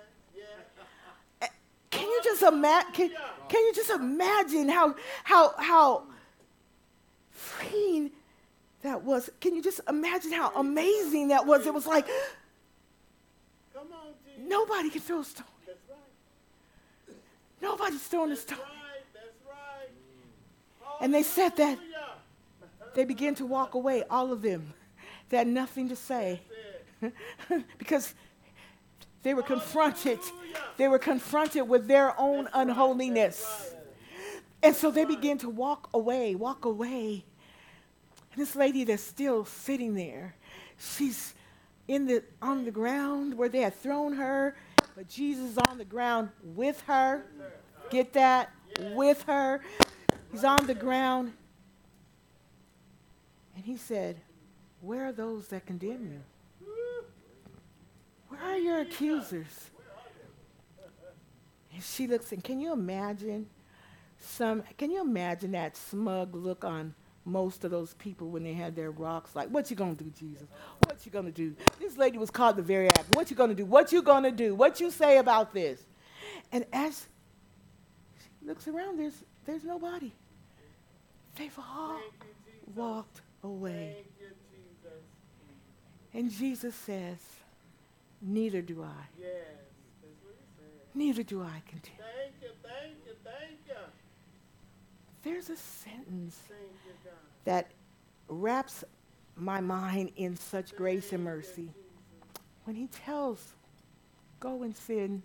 Can you just imagine? Can you just imagine how freeing that was? Can you just imagine how amazing that was? It was like Come on, Jesus. nobody can throw a stone. That's right. Nobody's throwing a stone. That's right. And they said that Hallelujah. they began to walk away, all of them. They had nothing to say because they were confronted. They were confronted with their own unholiness. And so they began to walk away. And this lady that's still sitting there, she's on the ground where they had thrown her, but Jesus is on the ground with her. Get that? With her. He's on the ground. And he said, where are those that condemn you? Where are your accusers? And she looks, and can you imagine that smug look on most of those people when they had their rocks? Like, what you gonna do, Jesus? What you gonna do? This lady was caught in the very act. What you gonna do? What you gonna do? What you say about this? And as she looks around, there's nobody. They've all walked away. Thank you, Jesus. And Jesus says, neither do I. Yes. That's what he said. Neither do I condemn. Thank you, thank you, thank you. There's a sentence Thank you, God. that wraps my mind in such grace and mercy. When he tells, go and sin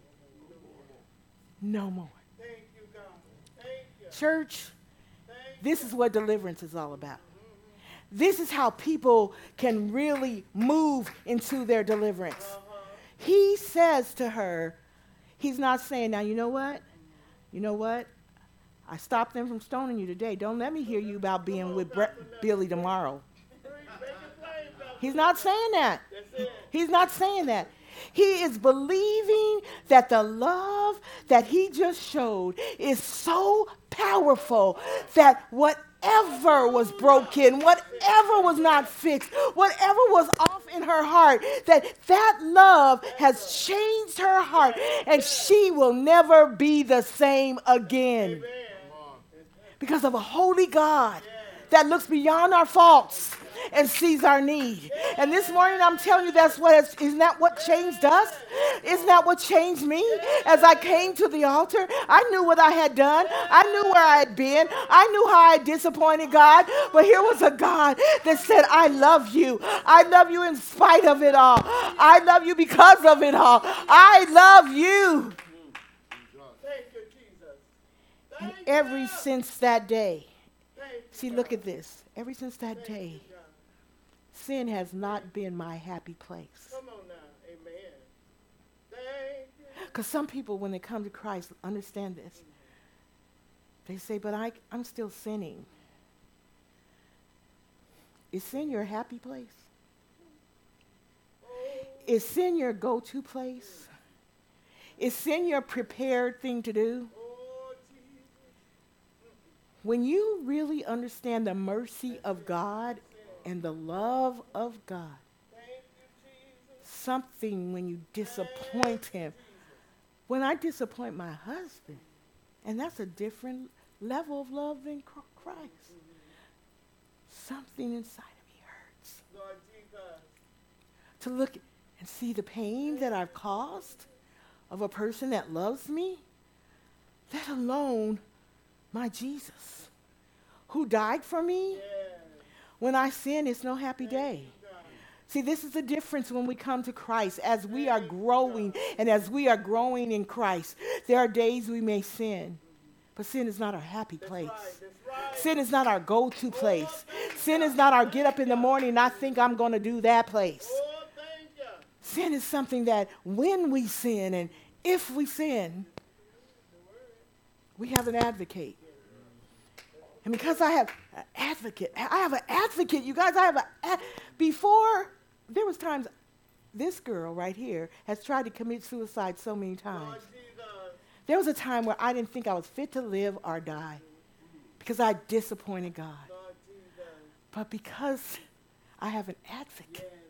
no more. Thank you, God. Thank you. Church, Thank this is what deliverance is all about. This is how people can really move into their deliverance. He says to her, He's not saying, now, you know what? You know what? I stopped them from stoning you today. Don't let me hear you about being with Billy tomorrow. He's not saying that. He's not saying that. He is believing that the love that he just showed is so powerful that whatever was broken, whatever was not fixed, whatever was off in her heart, that love has changed her heart and she will never be the same again. Because of a holy God that looks beyond our faults and sees our need. And this morning I'm telling you, isn't that what changed us? Isn't that what changed me? As I came to the altar, I knew what I had done. I knew where I had been. I knew how I had disappointed God. But here was a God that said, I love you. I love you in spite of it all. I love you because of it all. I love you. Thank you, Jesus. And Thank ever you. since that day, Thank you, see, look at this. Ever since that Thank day, you, God. sin has not been my happy place. Come on now. Amen. Thank you. Because some people, when they come to Christ, understand this. They say, but I'm still sinning. Is sin your happy place? Is sin your go-to place? Is sin your prepared thing to do? Oh, Jesus. When you really understand the mercy of God and the love of God, Thank you, Jesus. something when you disappoint him. When I disappoint my husband, and that's a different level of love than Christ, something inside of me hurts. Lord Jesus. To look and see the pain that I've caused of a person that loves me, let alone my Jesus, who died for me. Yes. When I sin, it's no happy day. God. See, this is the difference when we come to Christ. As we are growing and as we are growing in Christ, there are days we may sin, but sin is not our happy place. That's right. Sin is not our go-to place. Sin is not our get up in the morning and I think I'm going to do that place. Oh, thank you. Sin is something that when we sin and if we sin, we have an advocate. And because I have an advocate, you guys, before, there was times, this girl right here has tried to commit suicide so many times. Lord Jesus. There was a time where I didn't think I was fit to live or die because I disappointed God. Lord Jesus. But because I have an advocate, Yes.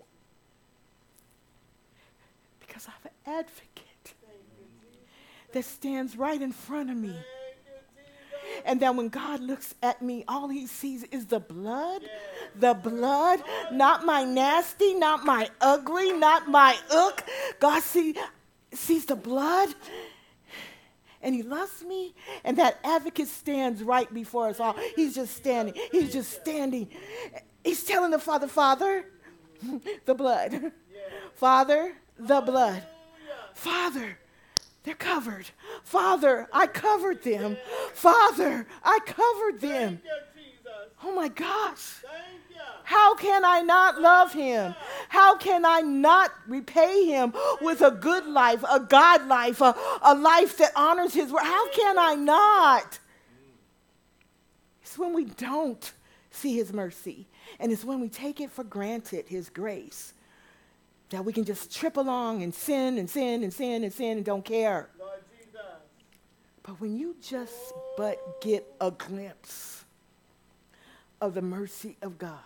because I have an advocate Thank you, Jesus. that stands right in front of me, Thank you, Jesus. and that when God looks at me, all he sees is the blood. The blood, not my nasty, not my ugly, not my God sees the blood, and he loves me, and that advocate stands right before us all. He's just standing. He's just standing. He's telling the Father, Father, the blood. Father, the blood. Father, they're covered. Father, I covered them. Father, I covered them. Thank you, Jesus. Oh my gosh. Thank you. How can I not love him? How can I not repay him with a good life, a God life, a life that honors his word? How can I not? It's when we don't see his mercy, and it's when we take it for granted, his grace, that we can just trip along and sin and sin and sin and sin and don't care. Lord Jesus. But when you just but get a glimpse of the mercy of God,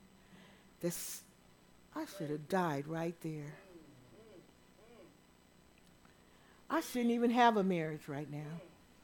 I should have died right there. I shouldn't even have a marriage right now.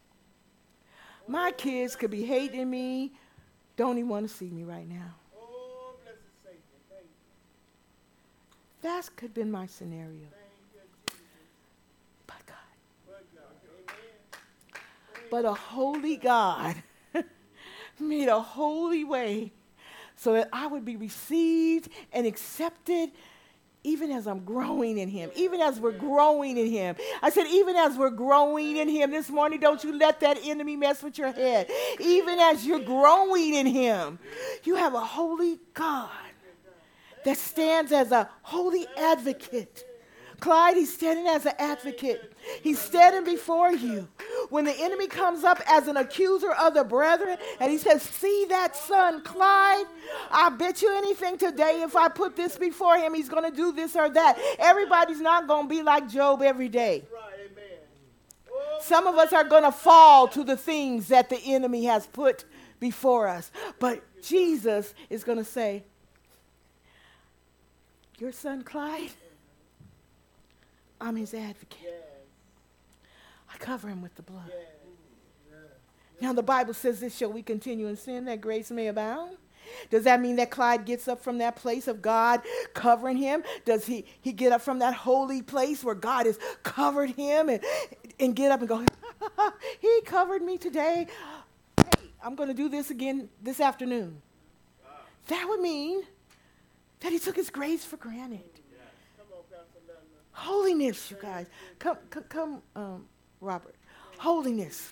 My kids could be hating me, don't even want to see me right now. Oh, blessed Savior. Thank you. That could have been my scenario. Thank you, Jesus. But God, But God. Amen. but a holy God made a holy way so that I would be received and accepted even as I'm growing in him, even as we're growing in him. I said, even as we're growing in him this morning, don't you let that enemy mess with your head. Even as you're growing in him, you have a holy God that stands as a holy advocate, Clyde, he's standing as an advocate. He's standing before you. When the enemy comes up as an accuser of the brethren and he says, see that son, Clyde? I bet you anything today if I put this before him, he's going to do this or that. Everybody's not going to be like Job every day. Some of us are going to fall to the things that the enemy has put before us. But Jesus is going to say, your son Clyde, I'm his advocate. I cover him with the blood. Now the Bible says this, shall we continue in sin that grace may abound? Does that mean that Clyde gets up from that place of God covering him? Does he get up from that holy place where God has covered him and get up and go, he covered me today. Hey, I'm going to do this again this afternoon. That would mean that he took his grace for granted. Holiness, you guys. Come, Robert. Holiness.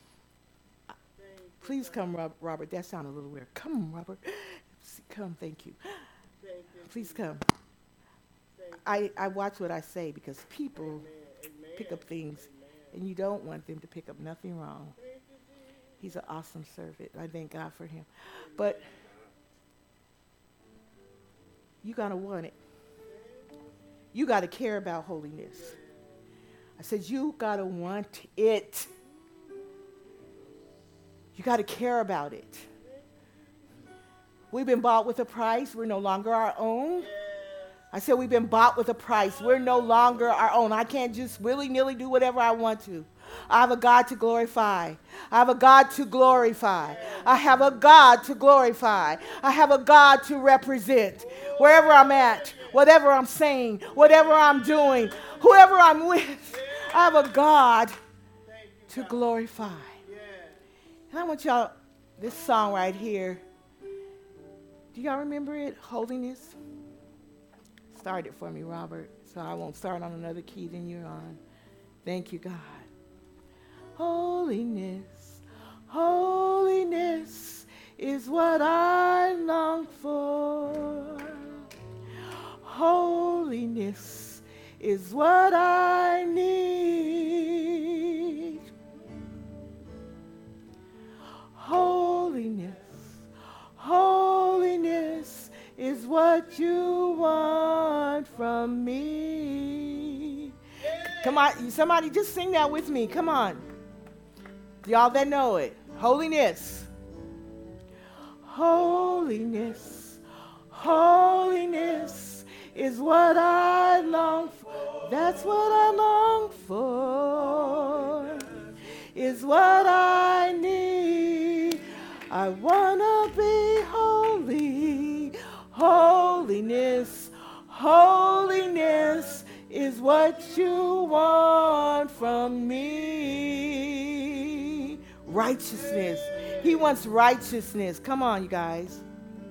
Please come, Robert. That sounded a little weird. Come, Robert. Come, thank you. Please come. I watch what I say because people pick up things, and you don't want them to pick up nothing wrong. He's an awesome servant. I thank God for him. But you got to want it. You got to care about holiness. I said, you got to want it. You got to care about it. We've been bought with a price. We're no longer our own. I said we've been bought with a price. We're no longer our own. I can't just willy-nilly do whatever I want to. I have a God to glorify. I have a God to glorify. I have a God to glorify. I have a God to represent. Wherever I'm at, whatever I'm saying, whatever I'm doing, whoever I'm with, I have a God to glorify. And I want y'all, this song right here, do y'all remember it? Holiness? Start it for me, Robert, so I won't start on another key than you're on. Thank you, God. Holiness, holiness is what I long for. Holiness is what I need. Holiness, holiness is what you want from me. Come on, somebody just sing that with me. Come on. Y'all that know it. Holiness. Holiness. Holiness is what I long for. That's what I long for. Is what I need. I want to be holy. Holiness. Holiness is what you want from me. Righteousness. He wants righteousness. Come on, you guys.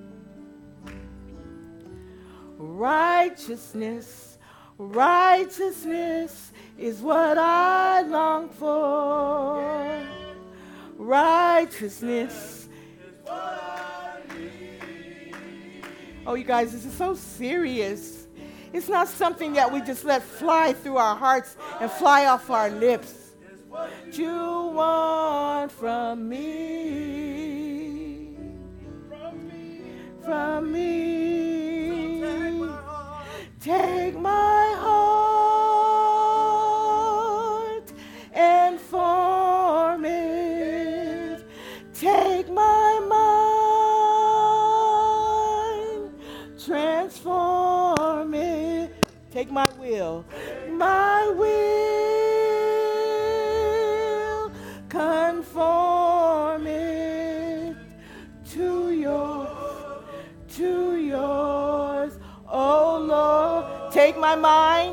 Righteousness. Righteousness is what I long for. Righteousness. Oh, you guys, this is so serious. It's not something that we just let fly through our hearts and fly off our lips. What you want from me. From me. Take my heart and form it. Take my mind, transform it. Take my will, conform it to yours, oh Lord. Take my mind,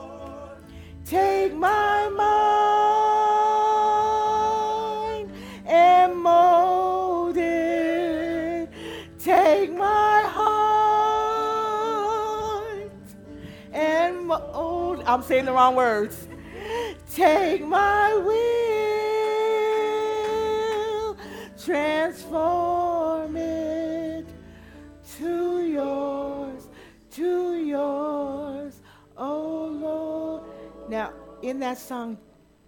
and mold it. Take my heart and mold. I'm saying the wrong words. Take my will, transform it to yours, oh Lord. Now, in that song,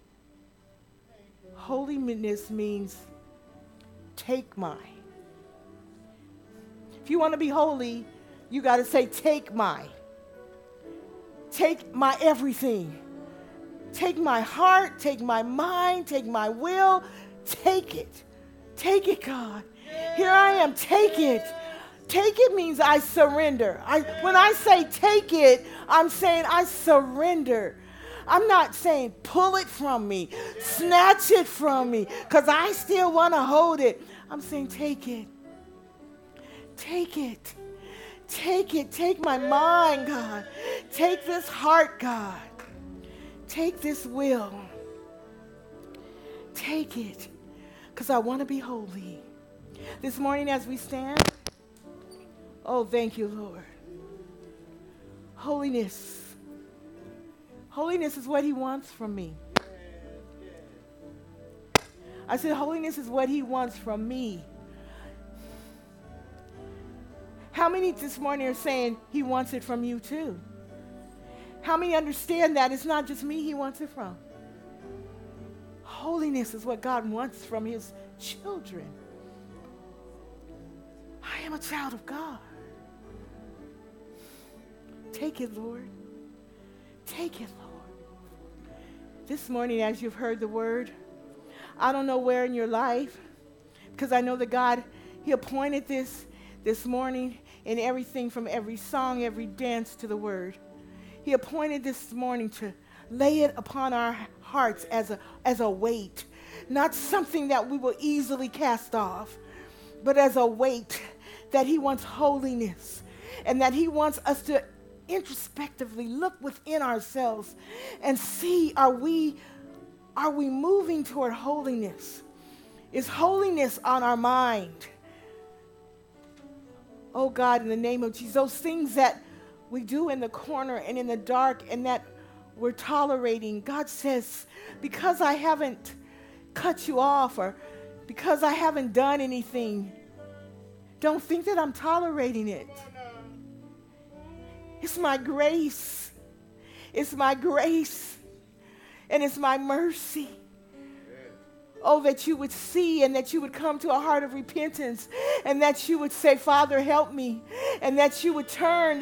holiness means take my. If you want to be holy, you got to say, take my. Take my everything. Take my heart, take my mind, take my will. Take it. Take it, God. Here I am. Take it. Take it means I surrender. When I say take it, I'm saying I surrender. I'm not saying pull it from me, snatch it from me, because I still want to hold it. I'm saying take it. Take it. Take it. Take my mind, God. Take this heart, God. Take this will. Take it, because I want to be holy. This morning as we stand, oh, thank you, Lord. Holiness. Holiness is what he wants from me. I said holiness is what he wants from me. How many this morning are saying he wants it from you too? How many understand that it's not just me he wants it from? Holiness is what God wants from his children. I am a child of God. Take it, Lord. Take it, Lord. This morning, as you've heard the word, I don't know where in your life, because I know that God, he appointed this morning in everything from every song, every dance to the word. He appointed this morning to lay it upon our hearts as a weight, not something that we will easily cast off, but as a weight that he wants holiness, and that he wants us to introspectively look within ourselves and see, are we moving toward holiness? Is holiness on our mind? Oh God, in the name of Jesus, those things that we do in the corner and in the dark and that we're tolerating, God says, because I haven't cut you off or because I haven't done anything, don't think that I'm tolerating it. It's my grace. It's my grace. And it's my mercy. Oh, that you would see and that you would come to a heart of repentance and that you would say, Father, help me. And that you would turn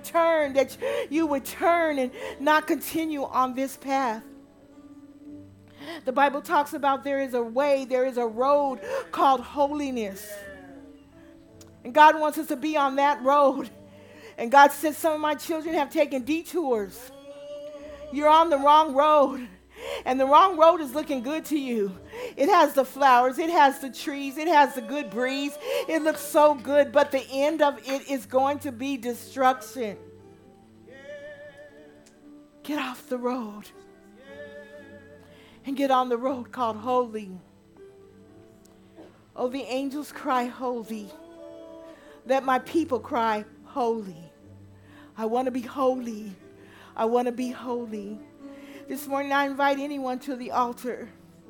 and not continue on this path. The Bible talks about there is a way, there is a road called holiness. And God wants us to be on that road. And God said some of my children have taken detours. You're on the wrong road. And the wrong road is looking good to you. It has the flowers. It has the trees. It has the good breeze. It looks so good. But the end of it is going to be destruction. Get off the road. And get on the road called holy. Oh, the angels cry holy. Let my people cry holy. I want to be holy. I want to be holy. This morning I invite anyone to the altar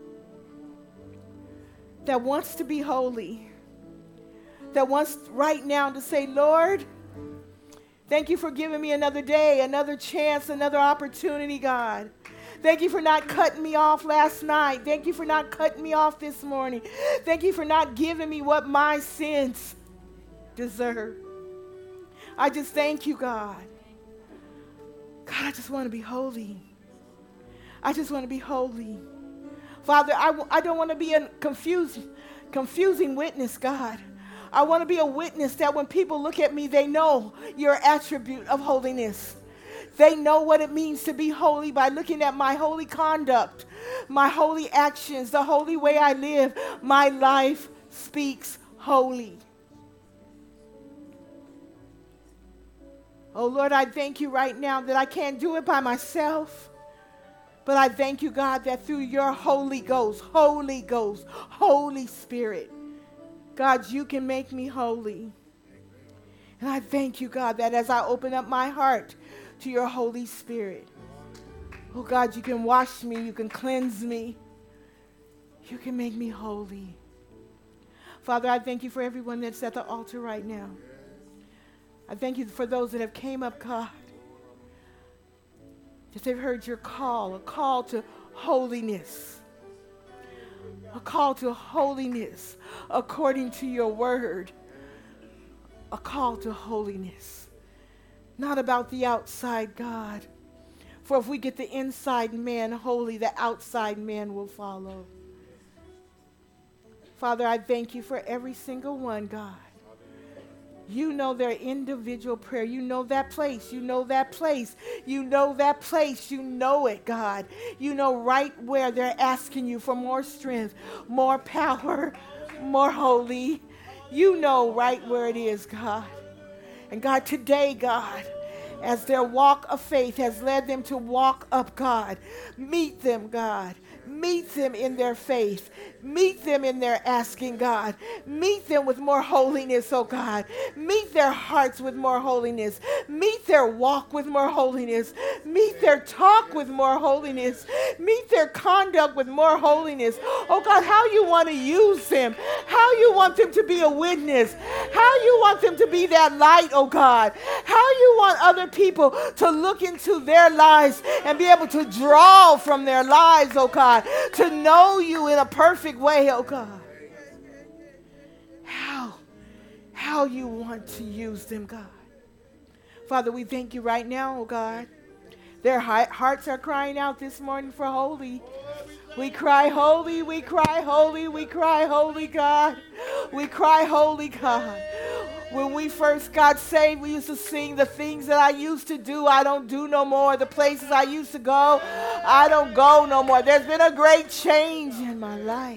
that wants to be holy, that wants right now to say, Lord, thank you for giving me another day, another chance, another opportunity, God. Thank you for not cutting me off last night. Thank you for not cutting me off this morning. Thank you for not giving me what my sins deserve. I just thank you, God. God, I just want to be holy. I just want to be holy. Father, I don't want to be a confusing witness, God. I want to be a witness that when people look at me, they know your attribute of holiness. They know what it means to be holy by looking at my holy conduct, my holy actions, the holy way I live. My life speaks holy. Oh, Lord, I thank you right now that I can't do it by myself. But I thank you, God, that through your Holy Ghost, Holy Spirit, God, you can make me holy. And I thank you, God, that as I open up my heart to your Holy Spirit, oh, God, you can wash me, you can cleanse me, you can make me holy. Father, I thank you for everyone that's at the altar right now. I thank you for those that have came up, God. that they've heard your call, a call to holiness. A call to holiness according to your word. A call to holiness. Not about the outside, God. For if we get the inside man holy, the outside man will follow. Father, I thank you for every single one, God. You know their individual prayer. You know that place. You know that place. You know that place. You know it, God. You know right where they're asking you for more strength, more power, more holy. You know right where it is, God. And God, today, God, as their walk of faith has led them to walk up, God, meet them, God. Meet them in their faith. Meet them in their asking, God. Meet them with more holiness, oh God. Meet their hearts with more holiness. Meet their walk with more holiness. Meet their talk with more holiness. Meet their conduct with more holiness. Oh God, how you want to use them. How you want them to be a witness. How you want them to be that light, oh God. How you want other people to look into their lives and be able to draw from their lives, oh God. To know you in a perfect way, oh God. How you want to use them, God. Father, we thank you right now, oh God. Their hearts are crying out this morning for holy. We cry holy, we cry holy, we cry holy, God. We cry holy, God. When we first got saved, we used to sing the things that I used to do, I don't do no more. The places I used to go, I don't go no more. There's been a great change in my life.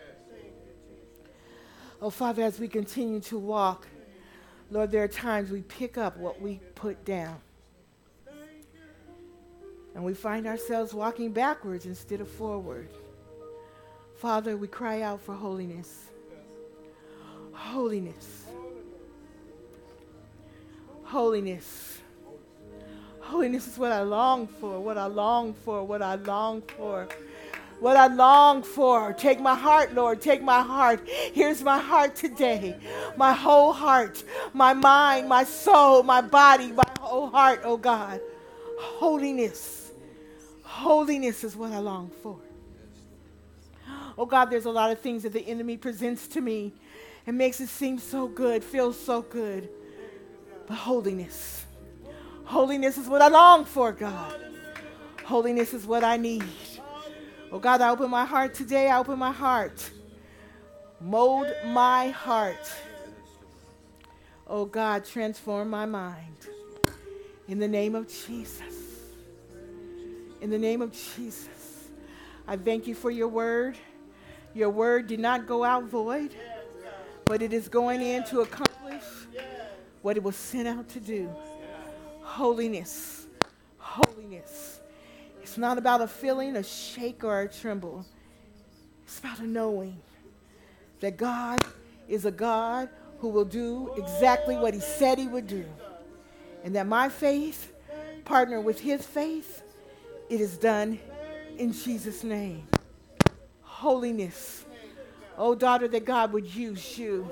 Oh, Father, as we continue to walk, Lord, there are times we pick up what we put down. And we find ourselves walking backwards instead of forward. Father, we cry out for holiness. Holiness. Holiness. Holiness is what I long for, what I long for, what I long for. What I long for. Take my heart, Lord. Take my heart. Here's my heart today. My whole heart. My mind, my soul, my body, my whole heart, oh God. Holiness. Holiness is what I long for. Oh God, there's a lot of things that the enemy presents to me and makes it seem so good, feels so good. But holiness. Holiness is what I long for, God. Holiness is what I need. Oh God, I open my heart today. I open my heart. Mold my heart. Oh God, transform my mind. In the name of Jesus. In the name of Jesus. I thank you for your word. Your word did not go out void, but it is going in to accomplish what it was sent out to do. Holiness. Holiness. It's not about a feeling, a shake, or a tremble. It's about a knowing that God is a God who will do exactly what he said he would do. And that my faith, partner with his faith, it is done in Jesus' name. Holiness. Oh, daughter, that God would use you.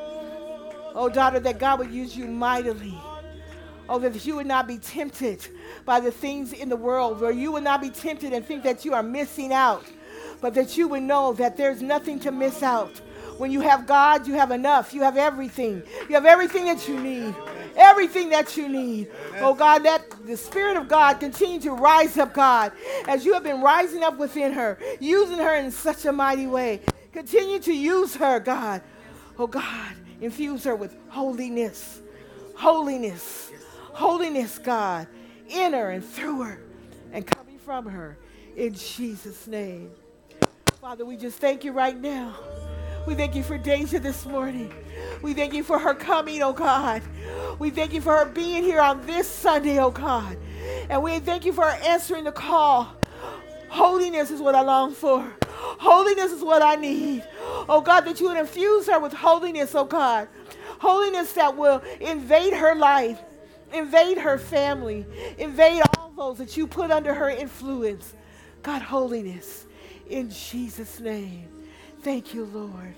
Oh, daughter, that God would use you mightily. Oh, that you would not be tempted by the things in the world, or you would not be tempted and think that you are missing out, but that you would know that there's nothing to miss out. When you have God, you have enough. You have everything. You have everything that you need. Everything that you need. Oh, God, that the Spirit of God continue to rise up, God, as you have been rising up within her, using her in such a mighty way. Continue to use her, God. Oh, God, infuse her with holiness. Holiness. Holiness, God, in her and through her and coming from her in Jesus' name. Father, we just thank you right now. We thank you for Deja this morning. We thank you for her coming, oh God. We thank you for her being here on this Sunday, oh God. And we thank you for her answering the call. Holiness is what I long for. Holiness is what I need. Oh God, that you would infuse her with holiness, oh God. Holiness that will invade her life. Invade her family. Invade all those that you put under her influence. God, holiness in Jesus' name. Thank you, Lord.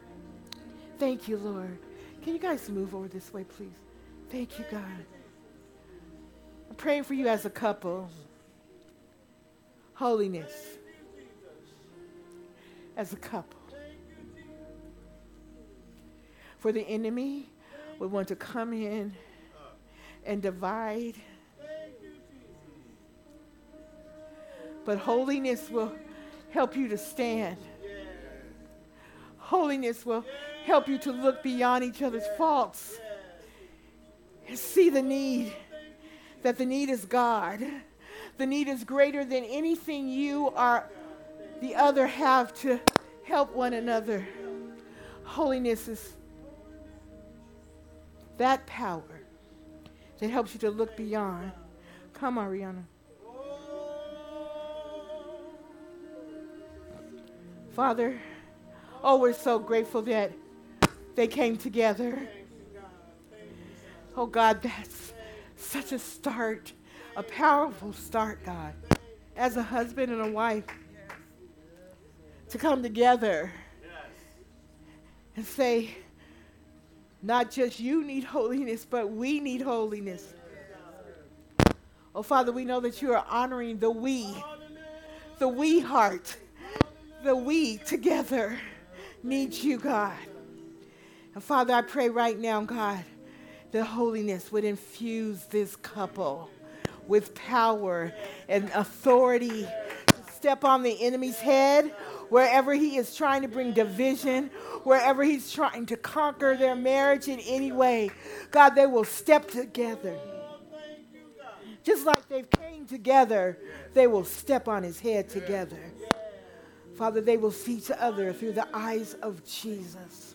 Thank you, Lord. Can you guys move over this way, please? Thank you, God. I'm praying for you as a couple. holiness as a couple. For the enemy would want to come in and divide. But holiness will help you to stand. Holiness will help you to look beyond each other's faults and see the need, that the need is God. The need is greater than anything you or the other have to help one another. Holiness is that power that helps you to look beyond. Come, Ariana. Father, oh, we're so grateful that they came together. Oh, God, that's such a start, a powerful start, God, as a husband and a wife, to come together and say, not just you need holiness, but we need holiness. Oh, Father, we know that you are honoring the we heart. The we together need you, God. And Father, I pray right now, God, that holiness would infuse this couple with power and authority to step on the enemy's head wherever he is trying to bring division, wherever he's trying to conquer their marriage in any way. God, they will step together. Just like they've came together, they will step on his head together. Father, they will see each other through the eyes of Jesus,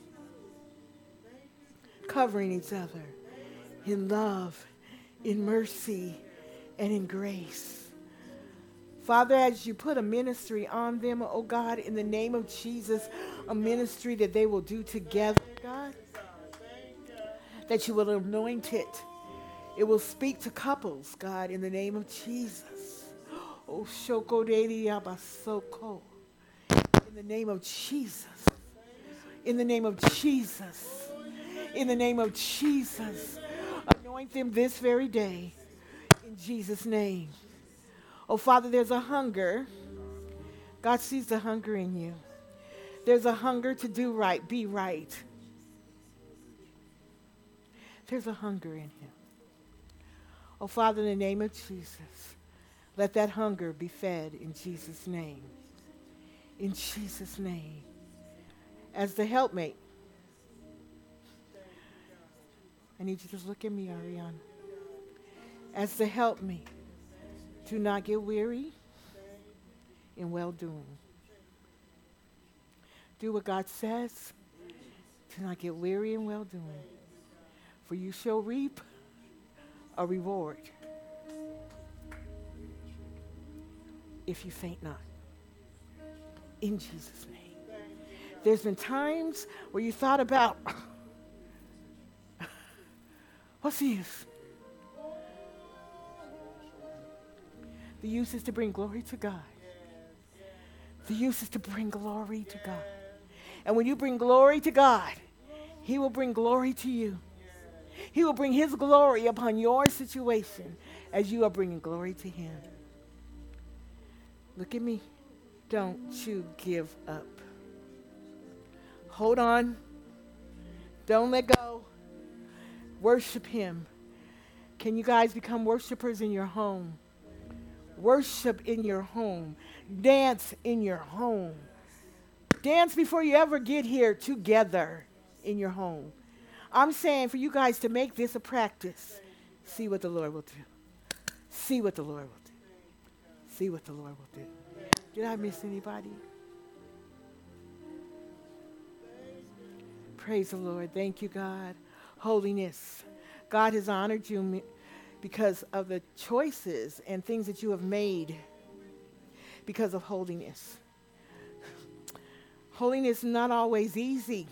covering each other in love, in mercy, and in grace. Father, as you put a ministry on them, oh God, in the name of Jesus, a ministry that they will do together, God, that you will anoint it. It will speak to couples, God, in the name of Jesus. Oh, Shoko Dedi Abasoko. In the name of Jesus. In the name of Jesus. In the name of Jesus. Anoint them this very day. In Jesus' name. Oh, Father, there's a hunger. God sees the hunger in you. There's a hunger to do right, be right. There's a hunger in him. Oh, Father, in the name of Jesus, let that hunger be fed in Jesus' name. In Jesus' name. As the helpmate, I need you to look at me, Ariana. As the helpmate, do not get weary in well-doing. Do what God says. Do not get weary in well-doing. For you shall reap a reward if you faint not. In Jesus' name. There's been times where you thought about, what's the use? The use is to bring glory to God. The use is to bring glory to God. And when you bring glory to God, he will bring glory to you. He will bring his glory upon your situation as you are bringing glory to him. Look at me. Don't you give up. Hold on. Don't let go. Worship him. Can you guys become worshipers in your home? Worship in your home. Dance in your home. Dance before you ever get here together in your home. I'm saying for you guys to make this a practice. See what the Lord will do. See what the Lord will do. See what the Lord will do. Did I miss anybody? Praise the Lord. Thank you, God. Holiness. God has honored you because of the choices and things that you have made because of holiness. Holiness is not always easy.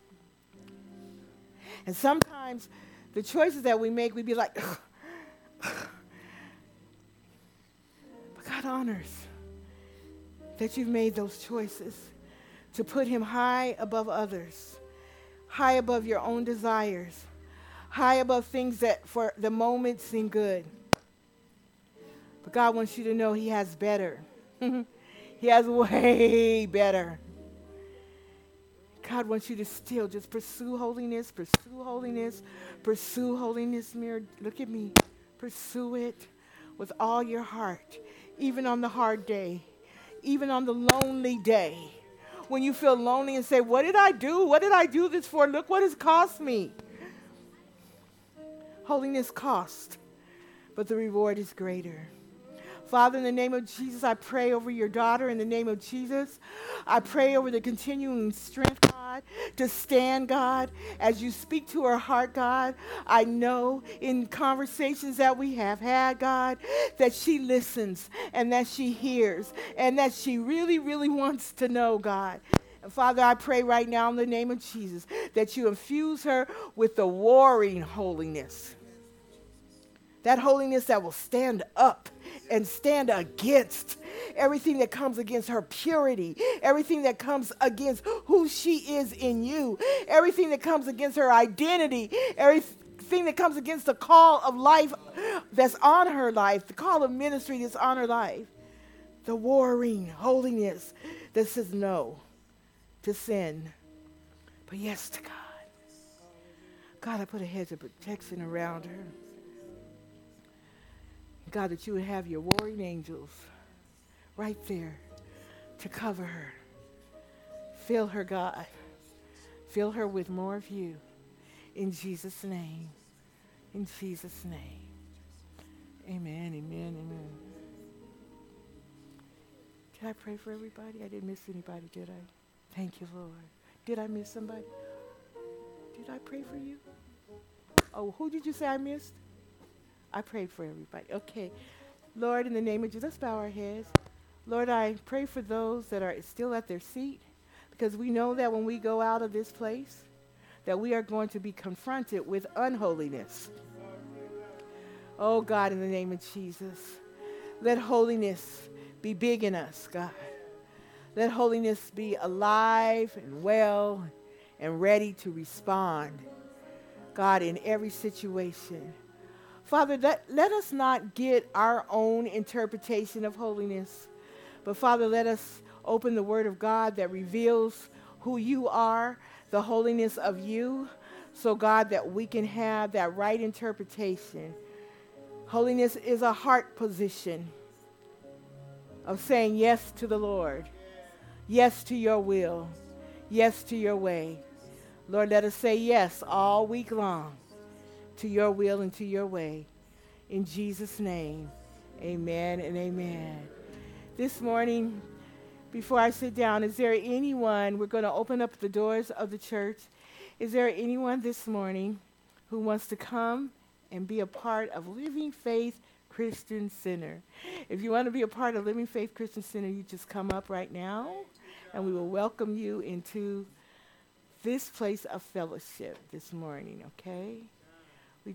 And sometimes the choices that we make, we'd be like, but God honors that you've made those choices to put him high above others, high above your own desires, high above things that for the moment seem good. But God wants you to know he has better. He has way better. God wants you to still just pursue holiness, pursue holiness, pursue holiness. Mirror, look at me. Pursue it with all your heart, even on the hard day, even on the lonely day. When you feel lonely and say, what did I do? What did I do this for? Look what it's cost me. Holiness cost, but the reward is greater. Father, in the name of Jesus, I pray over your daughter in the name of Jesus. I pray over the continuing strength, God, to stand, God, as you speak to her heart, God. I know in conversations that we have had, God, that she listens and that she hears and that she really, really wants to know, God. And Father, I pray right now in the name of Jesus that you infuse her with the warring holiness. That holiness that will stand up and stand against everything that comes against her purity, everything that comes against who she is in you, everything that comes against her identity, everything that comes against the call of life that's on her life, the call of ministry that's on her life. The warring holiness that says no to sin, but yes to God. God, I put a hedge of protection around her. God, that you would have your warring angels right there to cover her. Fill her, God. Fill her with more of you. In Jesus' name. In Jesus' name. Amen, amen, amen. Did I pray for everybody? I didn't miss anybody, did I? Thank you, Lord. Did I miss somebody? Did I pray for you? Oh, who did you say I missed? I prayed for everybody. Okay. Lord, in the name of Jesus, let's bow our heads. Lord, I pray for those that are still at their seat, because we know that when we go out of this place, that we are going to be confronted with unholiness. Oh, God, in the name of Jesus, let holiness be big in us, God. Let holiness be alive and well and ready to respond, God, in every situation. Father, let us not get our own interpretation of holiness, but Father, let us open the Word of God that reveals who you are, the holiness of you, so God, that we can have that right interpretation. Holiness is a heart position of saying yes to the Lord, yes to your will, yes to your way. Lord, let us say yes all week long to your will and to your way. In Jesus' name, amen and amen. This morning, before I sit down, is there anyone, we're going to open up the doors of the church. Is there anyone this morning who wants to come and be a part of Living Faith Christian Center? If you want to be a part of Living Faith Christian Center, you just come up right now, and we will welcome you into this place of fellowship this morning, okay?